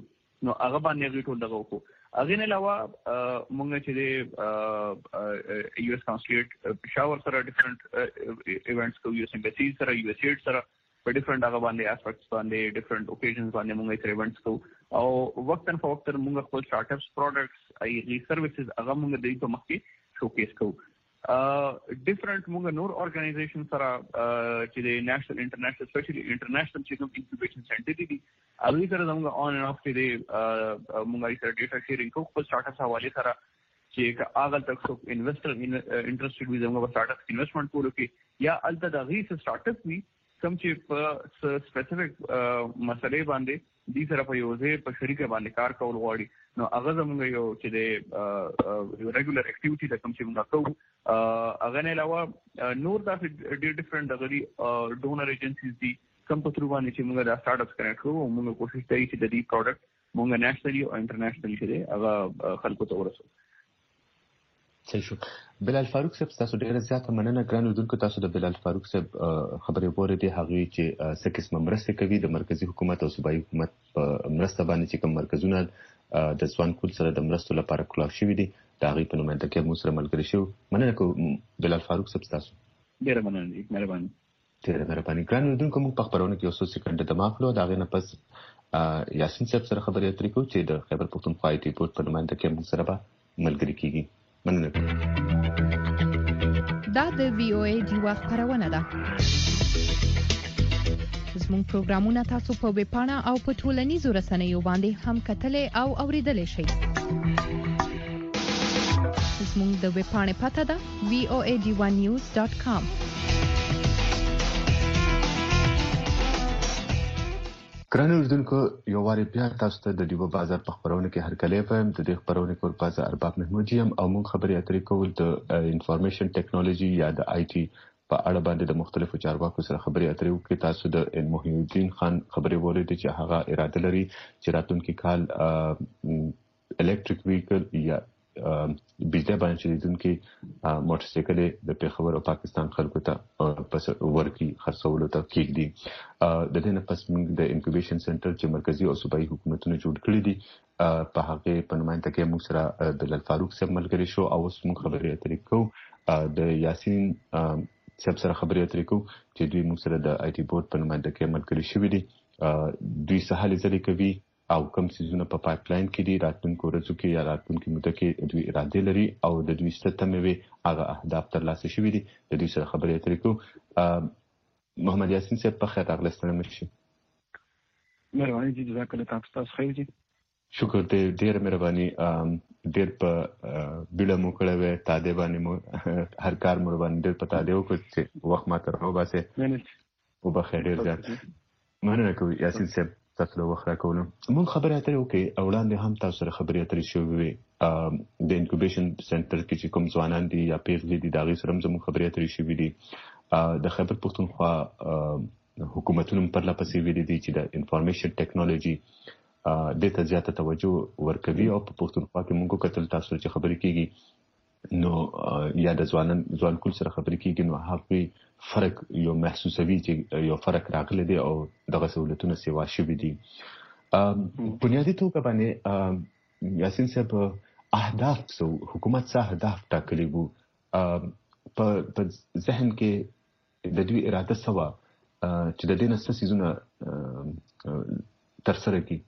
نو هغه باندې غوټول دغه وکړو. هغه نه علاوه مونږ چې د یو اس کانسولیټ پېښور سره ډیفرنٹ ایونټس کوو، یو اس ایمبسی سره، یو اس ایډ سره په ډیفرنٹ هغه باندې اسپیکټس باندې ډیفرنٹ اوکیژنز باندې مونږ یې ایونټس کوو او وختن فوقتن مونږ خپل سٹارټ اپس پروډکټس ای سروسز هغه مونږ د دې په مخ کې شوکیس کوو. ډیفرنٹ مونږ نور ارګنایزیشن سره چې د نېشنل انټرنیشنل سپیشلی انټرنیشنل چې کوم انکوبیشن سنټر دي هغه سره زموږ اون اینڈ اف چې مونږ یې سره ډیټا شیرینګ کوو خپل سٹارټ اپس حواله سره چې هغه تک څو انویسټر انټرېسټډ وي زموږ په سٹارټ اپ انویسټمنٹ کولو کې یا الته د غي سٹارټ اپ وي کوم چې په سپیسیفیک مسلې باندې دې سره په یو ځای په شریکه باندې کار کول غواړي نو هغه زموږ یو چې د ریګولر اکټیویټي د کوم چې موږ کوو هغه نه علاوه نور د ډېر ډیفرنٹ دغري ډونر ایجنسیز دي کوم په تر باندې چې موږ د سٹارټ اپس کنیکټ کوو موږ کوشش کوي چې د دې پروډکټ موږ نېشنلی او انټرنیشنلی چې هغه خلکو ته ورسوو. صحیح شو. بلال فاروق صاحب تاسو ډیره زیاته مننه ګران اردوونکو تاسو د بلال فاروق صاحب خبرې وره دي هغه چې څه قسم مرسته کوي د مرکزی حکومت او صوبایي حکومت په مرسته باندې چې کوم مرکزونه د ځوان کول سره د مرستو لپاره کلاو شوي دي دا غي په نوماینده کې مو سره ملګری شو. مننه کوم بلال فاروق صاحب تاسو ډیره مننه مهرباني. ډیره مهرباني ګران اردوونکو موږ په خبرونه کې اوسو سکند د ماخلو دا غي نه پس یاسین صاحب سره خبرې اترې کوو چې د خیبر پختونخوا آی ټي بورډ په نوماینده کې مو سره به ملګری کیږي. دا د وی او ای دی وخت خبرونه ده. زموږ پروګرامونه تاسو په ویب پاڼه او په ټولنیزو رسنیو باندې هم کتلای او اوریدلای شئ. زموږ د ویب پاڼې پته ده وی او ای ډي ون نیوز ډاټ کام. ګران اردوونکو یو واري بیا تاسو ته د دیو بازار په خبرونه کې هرکلی فهم د دې خبرونه کول پازه ارباب محمودی هم او موږ خبرې اترې کول د انفارمیشن ټیکنالوژي یا د آی ټي په اړه باندې د مختلفو چارواکو سره خبرې اترې وکړي. تاسو د محی الدین خان خبرې ولیدې چې هغه اراده لري چې راتلونکي کال الکتریک ویکل یا بجلی باندې چلیدونکي موټر سایکل د پیښور او پاکستان خلکو ته پس ورکی خرڅولو ته کېږدي. د دې نه پس موږ د انکوبیشن سنټر چې مرکزی او صوبایي حکومتونو جوړ کړی دي په هغه په نوماینده کې موږ سره بلال فاروق صاحب ملګری شو او اوس موږ خبرې اترې کوو د یاسین صاحب سره خبرې اترې کوو چې دوی موږ سره د آی ټي بورډ په نوماینده کې ملګری شوي دي. دوی څه هلې ځلې کوي او کوم سيزونه په پایپ لاین کې دي راتلونکو ورځو کې یا راتلونکو موده کې دوی اراده لري او د دوی ستته مې هغه اهداف ترلاسه شوي دي. د دوی سره خبرې اترې کوو. محمد یاسین صاحب په خیر راغلاست نمشي. مهرباني دي جزاک الله تاسو خیر دي. شکر دې ډېر مهرباني ډېر په بیړه مو کړې وې تاده باندې مو هر کار مو باندې ډېر پتا دیو چې وخت ما تر او باسه او بخیر ډېر زیات مننه کوي یاسین صاحب تاسو له وخت راکولم. موږ خبرې اترې وکړې او وړاندې هم تاسو سره خبرې اترې شوې وې د انکوبیشن سنټر کې چې کوم ځوانان دي یا پیغلي دي دا غي سره موږ خبرې اترې شوې دي. د خیبر پختونخوا حکومتونو پر لپسې ویلي دي چې د انفارمیشن ټیکنالوژي د ته زیاته توجه ورکوي او په پختونخوا کې موږ کتل تاسو چې خبرې کیږي نو یا د ځوانان ځوان کول سره خبرې کیږي نو هغه فرق یو محسوسوي چې یو فرق راغلی دی او دغه سہولتونه سیوا شوي دي. بنیادی توګه باندې یاسین صاحب اهداف سو حکومت څه اهداف ټاکلي وو په ذهن کې د دوی اراده سوا چې د دې نسل سيزونه تر سره کی.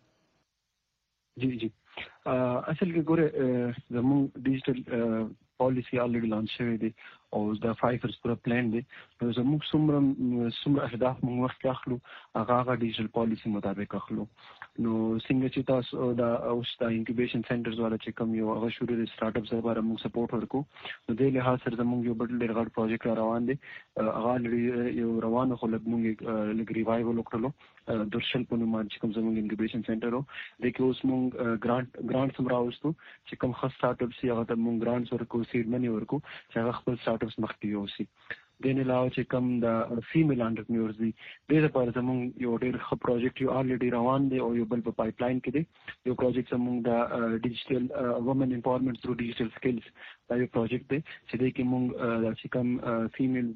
جی جی اصل کې ګوره زموږ ډیجیټل پالیسی الریډي لانچ شوی دی او دا فایو ایئرز پورا پلان دی. نو زموږ څومره څومره اهداف موږ وخت اخلو هغه هغه ډیجیټل پالیسی مطابق اخلو. نو څنګه چې تاسو دا اوس دا انکوبیشن سنټرز والا چې کوم یو هغه شروع دي سٹارټ اپس لپاره موږ سپورټ ورکو. نو د لحاظ سره زموږ یو بل ډېر غټ پروجیکټ روان دی هغه الریډي یو روانه خو لږ موږ لږ ریوایول وکړو درشل په نوم باندې کوم زموږ انکوبیشن سنټر وو د کې اوس موږ ګرانټ ګرانټ سم راوستو چې کوم خاص سٹارټ اپس یا ته موږ ګرانټ ورکو سیډ منی ورکو چې هغه خپل سٹارټ اپس مخکې یوسي. د نه علاوه چې کوم د فیمیل انټرپرینورز دي د لپاره زموږ یو ډېر ښه پروجیکټ یو الریډي روان دی او یو بل په پایپ لاین کې دی. یو پروجیکټ زموږ د ډیجیټل وومن امپاورمنٹ تھرو ډیجیټل سکلز دا یو پروجیکټ دی چې د کې موږ چې کوم فیمیل دي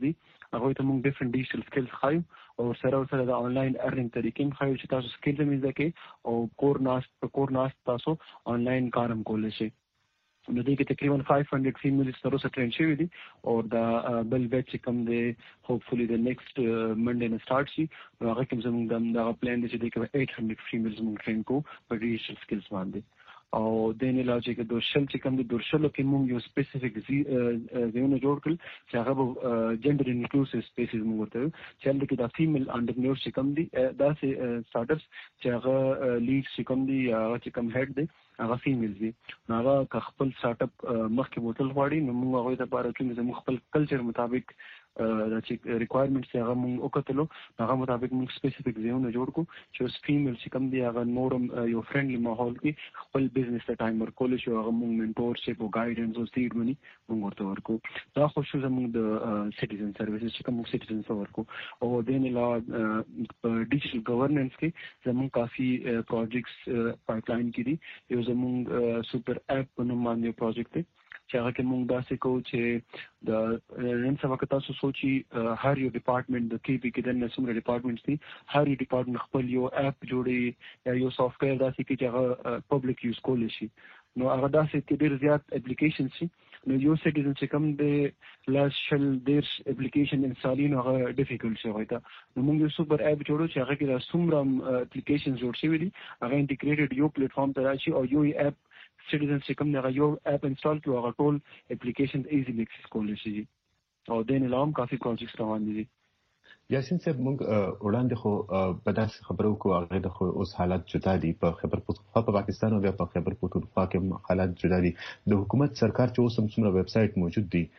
هغه ته موږ ډیفرنٹ ډیجیټل سکلز خایو او سره سره د انلاین ارنینګ طریقې خایو چې تاسو سکلز هم زده کې او کور ناس په کور ناس تاسو انلاین کارم کولای شئ. نو دې کې تقریبا five hundred فیمیلز تر اوسه ټرین شوي دي او دا بل بیچ چې کوم دی هوپفولي د نیکسټ منډے نه سٹارټ شي نو هغه کوم زموږ د پلان دی چې دې کې eight hundred فیمیلز موږ ټرین کوو په ډیجیټل سکلز باندې. او د نه علاوه چې د شل چې کوم د درشلو کې موږ یو سپیسیفیک زیونه جوړ کړل چې هغه به جندر انکلوسیو سپیسز موږ ورته چې هلته کې د فیمیل انټرپرینورز چې کوم دي داسې سٹارټرز چې هغه لیډ چې کوم دي هغه چې کوم هیډ دی هغه فیمیل دي نو هغه خپل سٹارټ اپ مخکې بوتل غواړي نو موږ هغه ته لپاره چې زموږ خپل کلچر مطابق د چې ریکوایرمنټس هغه موږ وکړو هغه مطابق موږ سپیسیفیک زیونه جوړ کو چې اوس فیمیل چې کوم دی هغه نورم یو فرندلی ماحول کې خپل بزنس ته ټایم ورکول شي هغه موږ منټورشپ او ګایډنس او سیډ منی موږ ورته ورکو. دا خو شو زموږ د سټیزن سرویسز چې کوم سټیزن ته ورکو او د نه علاوه ډیجیټل گورننس کې زموږ کافي پروجیکټس پایپلاین کې دي. یو زموږ سپر اپ په نوم باندې پروجیکټ دی چې هغه کې موږ داسې کوو چې د نن سبا کې تاسو سوچي هر یو ډپارټمنټ د کې پی کې د نسمره ډپارټمنټس دي هر یو ډپارټمنټ خپل یو اپ جوړي یا یو سافټویر داسې کې چې هغه پبلک یوز کولی شي نو هغه داسې کې ډېر زیات اپلیکیشن شي نو یو سټیزن چې کوم د لاس شل ډېر اپلیکیشن انسټالین هغه ډیفیکلټ شي وایته نو موږ یو سپر اپ جوړو چې هغه کې د څومره اپلیکیشن جوړ شوي دي هغه انټیګریټډ یو پلیټ فارم ته راشي او یو اپ سټیزن چې کوم هغه یو اپ انسټال کړو هغه ټول اپلیکیشن ایزیلی اکسس کولی شي او د نه علاوه کافي پروجیکټس روان دي. یاسین صاحب موږ وړاندې خو په داسې خبرو کو هغه د خو اوس حالات جدا دي په خیبر پختونخوا په پاکستان او په خیبر پختونخوا کې حالات جدا دي. د حکومت سرکار چې اوس هم څومره ویب سټ موجود دي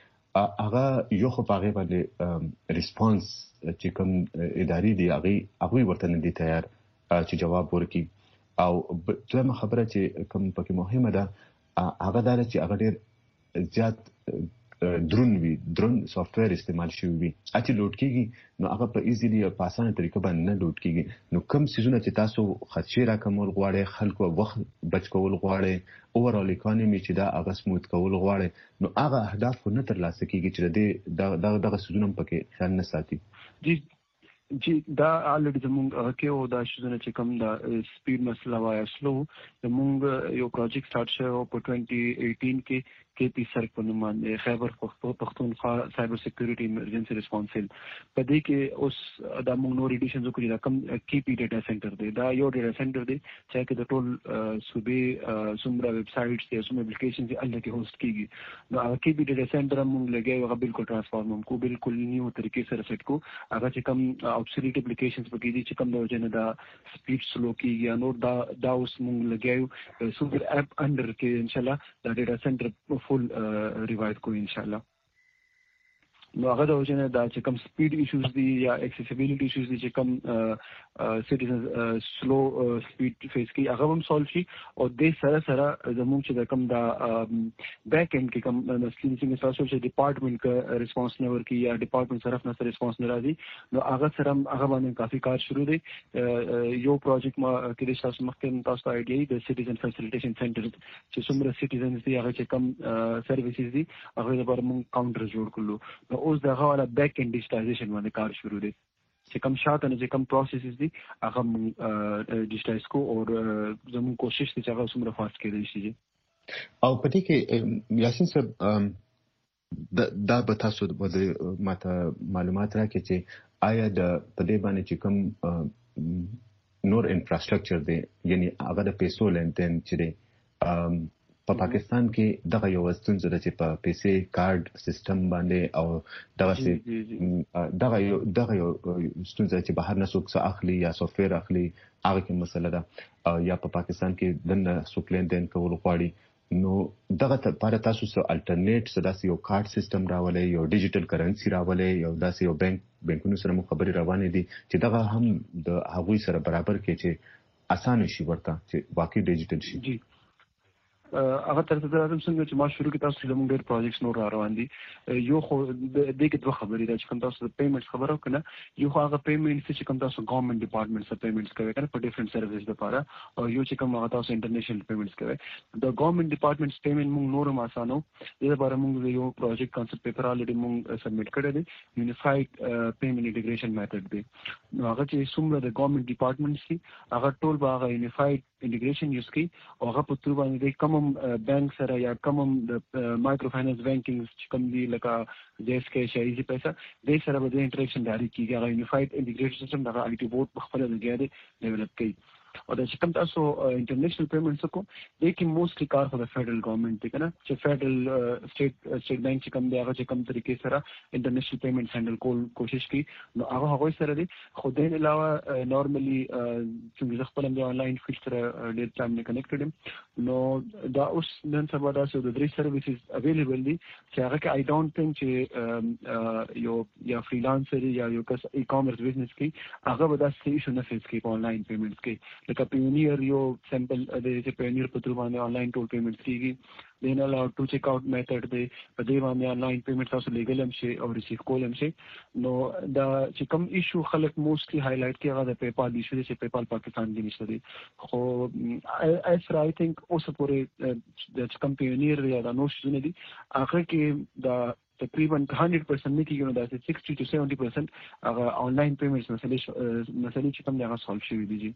هغه یو خو په هغه باندې ریسپانس چې کوم اداري دي هغه هغه ورته نه دي تیار چې جواب ورکړي او دویمه خبره چې کوم پکې مهمه ده هغه دا چې هغه ډېر زیات درون وي درون سافټویر استعمال شوی وي چې لوډ کیږي نو هغه په ایزیلی په اسانه طریقه باندې نه لوډ کیږي نو کوم سيزونه چې تاسو خدشي راکمول غواړي خلکو وخت بچ کول غواړي اوورال اکانومي چې دا هغه سموث کول غواړي نو هغه اهداف نه ترلاسه کیږي چې د دغه دغه سيزونه پکې خیال نه ساتي. جی جی دا الریډي زموږ کې او دا شونه چې کوم دا سپیډ مسله وای سلو زموږ یو پروجیکټ سٹارټ شو په twenty eighteen کې کې پی سر په نوم باندې خیبر پختونخوا سایبر سکیورټي ایمرجنسي ریسپانس سیل په دې کې اوس دا موږ نور ایډیشنز وکړي دا کوم کې پی ډاټا سنټر دی دا یو ډاټا سنټر دی چې کې د ټول صوبې څومره ویب سایټس دي څومره اپلیکیشنز دي الله کې هوست کیږي نو هغه کې پی ډاټا سنټر موږ لګي هغه بالکل ټرانسفارم کو بالکل نیو طریقې سره سیټ کو هغه چې کوم obsolete applications پکې دي چې کوم د وجه نه دا سپیډ سلو کیږي نو دا دا اوس موږ لګیو سوپر اپ انډر کې ان شاء الله دا ډاټا سنټر فل ریوایو کو ان شاء الله نو هغه د وجه نه دا چې کوم سپیډ ایشوز دي یا اکسیسیبিলিټي ایشوز دي چې کوم سټیزن سلو سپیډ فیس کی هغه هم سولف شي او د سره سره زموږ چې کوم دا بیک اینڈ کې کوم مسلې چې تاسو چې ډپارټمنټ کا ریسپانس نه ورکی یا ډپارټمنټ طرف نه ریسپانس نه راځي نو هغه سره هغه باندې کافي کار شروع دی. یو پروجیکټ ما کې تاسو مخکې تاسو ته آیډیا د سټیزن فیسیلیټیشن سنټر چې څومره سټیزنز دي هغه چې کوم سرویسز دي هغه لپاره موږ کاونټر جوړ کړو اوس دغه والا بیک اینڈ ډیجیټایزیشن باندې کار شروع دی چې کوم شاته نه چې کوم پروسیسز دي هغه ډیجیټایز کو او زموږ کوشش دي چې هغه څومره فاست کېدای شي. او په دې کې یاسین صاحب دا به تاسو د ماته معلومات راکړي چې آیا د په دې باندې چې کوم نور انفراستراکچر دی یعنی هغه د پیسو لندن چې دی په پاکستان کې دغه یو ستونزه ده چې په پیسې کارت سیستم باندې او دغه سي دغه یو دغه یو ستونزه چې بهر نه څوک څه اخلي یا سافټویر اخلي هغه کې مسله ده یا په پاکستان کې دنه څوک لیندین کول غواړي نو دغه لپاره تاسو څه الټرنیټ څه داسې یو کارت سیستم راولي یو ډیجیټل کرنسي راولي یو داسې یو بانک بانکونو سره مو خبرې روانې دي چې دغه هم د هغوی سره برابر کې چې اسانه شي ورته چې واقعي ډیجیټل شي. جی هغه تر څه راځم څنګه چې ما شروع کې تاسو زموږ ډېر پروجیکټس نور را روان دي یو خو د دې کې دوه خبرې ده چې کوم تاسو د پیمنټس خبرو کنه یو هغه پیمنټس چې کوم تاسو ګورنمنت ډپارټمنټ سره پیمنټس کوي کنه په ډیفرنٹ سرویس لپاره او یو چې کوم هغه تاسو انټرنیشنل پیمنټس کوي د ګورنمنت ډپارټمنټس پیمنټ موږ نور آسانو دې لپاره موږ یو پروجیکټ کانسپټ پیپر الریډي موږ سبمیټ کړی دی یونیفاید پیمنټ انټیګریشن میتھډ دی نو هغه چې څومره د ګورنمنت ډپارټمنټس دي هغه ټول به هغه یونیفاید انټیګریشن یوز کوي او هغه په تور باندې کوم بانک سره یا کوم د مایکرو فاینانس بانکینګ چې کوم دی لکه جیس کې شایي ایزي پیسہ دې سره به د انټریکشن جاری کیږي هغه یونیفاید انټیګریټډ سیستم دغه آی ټي بورډ په خپل لګیا دی ډیولپ کوي او د چې کوم تاسو انټرنیشنل پیمنټس کو دې کې موستلی کار خو د فیډرل ګورنمنت دی کنه چې فیډرل سټیټ سټیټ بانک چې کوم دی هغه چې کوم طریقې سره انټرنیشنل پیمنټس هینډل کول کوشش کوي نو هغه هغه سره دی خو د علاوه نورمالي چې زه خپل د انلاین فیلډ سره ډېر ټایم نه کنیکټډ یم نو دا اوس نن سبا دا څه د درې سرویسز اویلیبل دي چې هغه کې آی ډونټ تھنک چې یو یا فریلانسر یا یو کس ای کامرس بزنس کوي هغه به دا څه ایشو نه فیس کوي په انلاین پیمنټس کې لکه پیونیر یو سیمپل د چې پیونیر په تور باندې انلاین ټول پیمنټس کیږي دین الاو ټو چیک اوټ میتھډ دی په دې باندې انلاین پیمنټ تاسو لیګل هم شي او ریسیو کول هم شي نو دا چې کوم ایشو خلک موستلی هایلایټ کوي هغه د پے پال ایشو دی چې پے پال پاکستان کې نشته دی خو اس فر آی تھنک اوس پورې د کوم پیونیر یا د نو شونه دي هغه کې دا تقریبا هنډرډ پرسنټ نه کېږي نو دا سکسټي ټو سیونټي پرسنټ هغه انلاین پیمنټس مسلې مسلې چې کوم دی هغه سالو شوي دي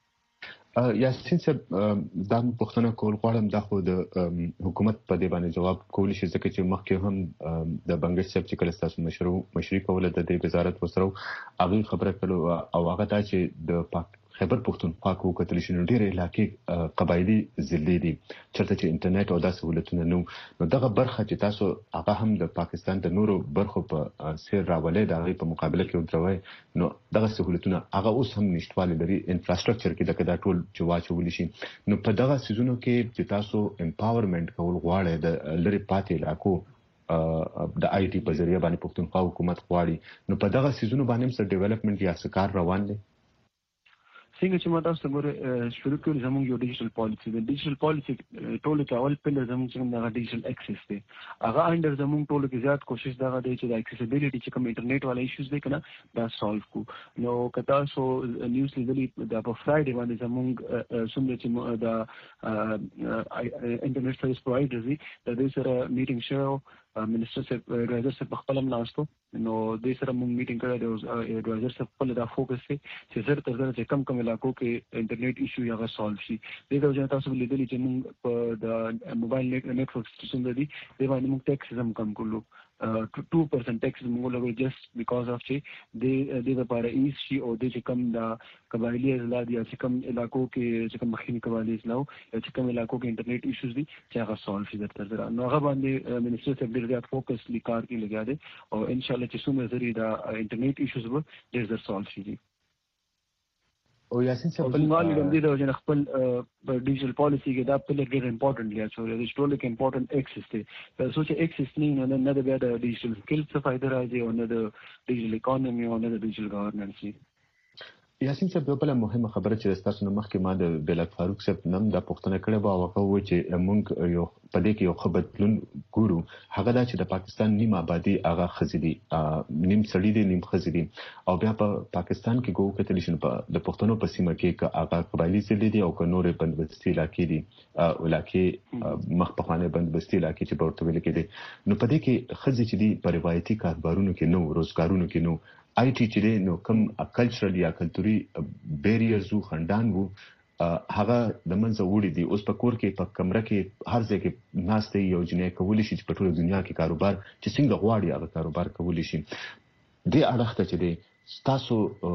یاسین صاحب دا پوښتنه کول غواړم دا خو د حکومت په دې باندې جواب کولی شي ځکه چې مخکې هم د بنګش صاحب چې کله تاسو مشرو مشري کوله د دې وزارت وسره هغه خبره کړو او هغه دا چې د پاک خیبر پختونخوا کو کتل شي نو ډېر علاقې قبایلی ضلع دي چرته چې انټرنیټ او د سہولتونو نو نو دغه برخه چې تاسو هغه هم د پاکستان د نورو برخو په سیر راولې د هغه په مقابله کې ودروي نو دغه سہولتونه هغه اوس هم نشټواله لري انفراستراکچر کې دغه د ټول چواچول شي نو په دغه سيزونو کې چې تاسو امپاورمنت کول غواړئ د لری پاتې علاقو د آی ټي په ذریعہ باندې پختونخوا حکومت غواړي نو په دغه سيزونو باندې سر ډیولپمنٹ یا سکار روان دي څنګه چې ما تاسو ته شروع کړو زموږ یو ډیجیټل پالیسی د ډیجیټل پالیسی ټول کې اول پله زموږ څنګه د ډیجیټل اکسس دی هغه انډر زموږ ټول کې زیات کوشش دا دی چې د اکسیسیبিলিټي چې کوم انټرنیټ والا ایشوز دی کنه دا سالو کو نو کتا سو نیوز لیدلې د په فرایډے باندې زموږ څنګه چې د انټرنیټ سرویس پرووایډرز دي د دې سره میټینګ شو منسٹر سے ایڈوائزر سے خپل ناستو نو دې سره موږ میټینګ کړی دی ایڈوائزر سے خپل دا فوکس دی چې زر تر زر چې کم کم علاقو کې انټرنیټ ایشو یا سالو شي دې د وجه تاسو لیدلې چې موږ په د موبایل نیټورک سیسټم دی د باندې موږ ټیکس هم کم کړلو two percent ټیکس موږ لګو جست بیکاز اف چې د د لپاره ایز شي او د چې کم د قبایلی اضلاع دي چې کم علاقو کې چې کم مخینی قبایلی اضلاع یا چې کم علاقو کې انټرنیټ ایشوز دي چې هغه سالو شي تر تر نو هغه باندې منسٹر سے ډیر زیات فوکس لیکار کې لګیا دي او ان شاء الله چې څومره زری دا انټرنیټ ایشوز به ډیر زر سالو شي او یاسین صاحب بل مال د دې د وجه خپل ډیجیټل پالیسی کې دا په ډېر امپورټنت لري چې د ټول کې امپورټنت اکسس دی تر څو چې اکسس نه نه نه د بیا د ډیجیټل سکل څخه فائدہ راځي او نه د ډیجیټل اکانومي او نه د ډیجیټل گورننس یاسین صاحب یو بل مهمه خبره چې تاسو نو مخکې ما د بلال فاروق صاحب نم دا پوښتنه کړې و او هغه و چې موږ یو په دې کې یو خبرتلون ګورو هغه دا چې د پاکستان نیم آبادی هغه خزيدي نیم سړی دي نیم خزيدي او بیا په پاکستان کې ګو کتل شي په د پښتنو په سیمه کې هغه قبایلی ضلع دي او ک نورې بندبستي علاقې دي علاقې مخ په خانه بندبستي علاقې چې ورته ویل کېدي نو په دې کې خزي چې دي په روایتي کاروبارونو کې نو روزګارونو کې نو آی ټي چې نو کوم کلچرل یا کلتوري بیریرز وو خندان وو هغه د منځه وړي دي اوس په کور کې په کمره کې هر ځای کې ناشته یو جنې کولی شي چې په ټول دنیا کې کاروبار چې څنګه غواړي هغه کاروبار کولی شي د اړخته چې دي تاسو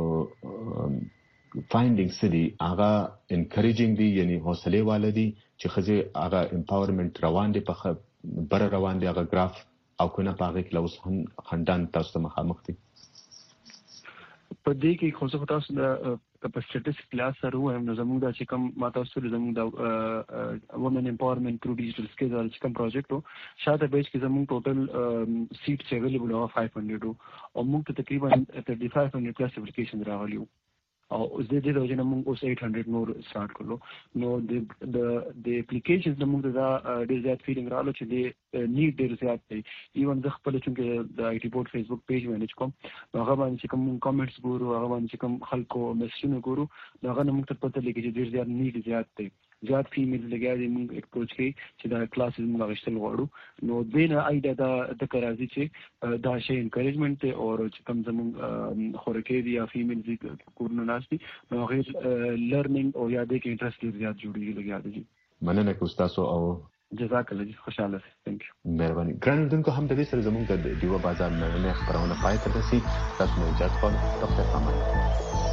فایندینګ سدي هغه انکریجینګ دي یعنی حوصله والدي چې خزه هغه امپاورمنت روان دي په بر روان دي هغه ګراف او کنه په هغه کې لوس هم خندان تاسو مخامخ دي په دې کې خو څه تاسو د په سټیټسټیک کلاس سره وایم نو زموږ د چې کوم ما تاسو له زموږ د وومن امپاورمنت تھرو ډیجیټل سکلز او چې کوم پروجیکټ وو شاته بیچ کې زموږ ټوټل سیټ چې اویلیبل او five hundred او موږ ته تقریبا thirty-five hundred پلس اپلیکیشن راغلیو او اوس د دې د وجه نه موږ اوس eight hundred نور سٹارټ کړو نو د د د اپلیکیشنز د موږ دا ډیر زیات فیلینګ رااله چې د نیډ ډیر زیات دی ایون د خپل چې د آی ټي بورډ فیسبوک پیج مینج کوم هغه باندې کوم کمنټس ګورو هغه باندې کوم خلکو میسجونه ګورو هغه موږ ته پته لګي چې ډیر زیات نیډ زیات دی زیات فیمیل لګیا دي موږ اپروچ کوي چې دا کلاسز موږ غوښتل غواړو نو دینه ایدا دا د کرازي چې دا شی انکریجمنت ته او چې کوم زموږ خورکې دي یا فیمیل دي کورونه ناشتي نو غیر لرنینګ او یادې کې انټرست زیات جوړیږي لګیا دي مننه کوم تاسو او جزاک الله جی خوشاله ثانک یو مهرباني ګران دونکو هم د دې سره زموږ د دیو بازار نه خبرونه پای ته رسي تاسو نه اجازه کوم ډاکټر امان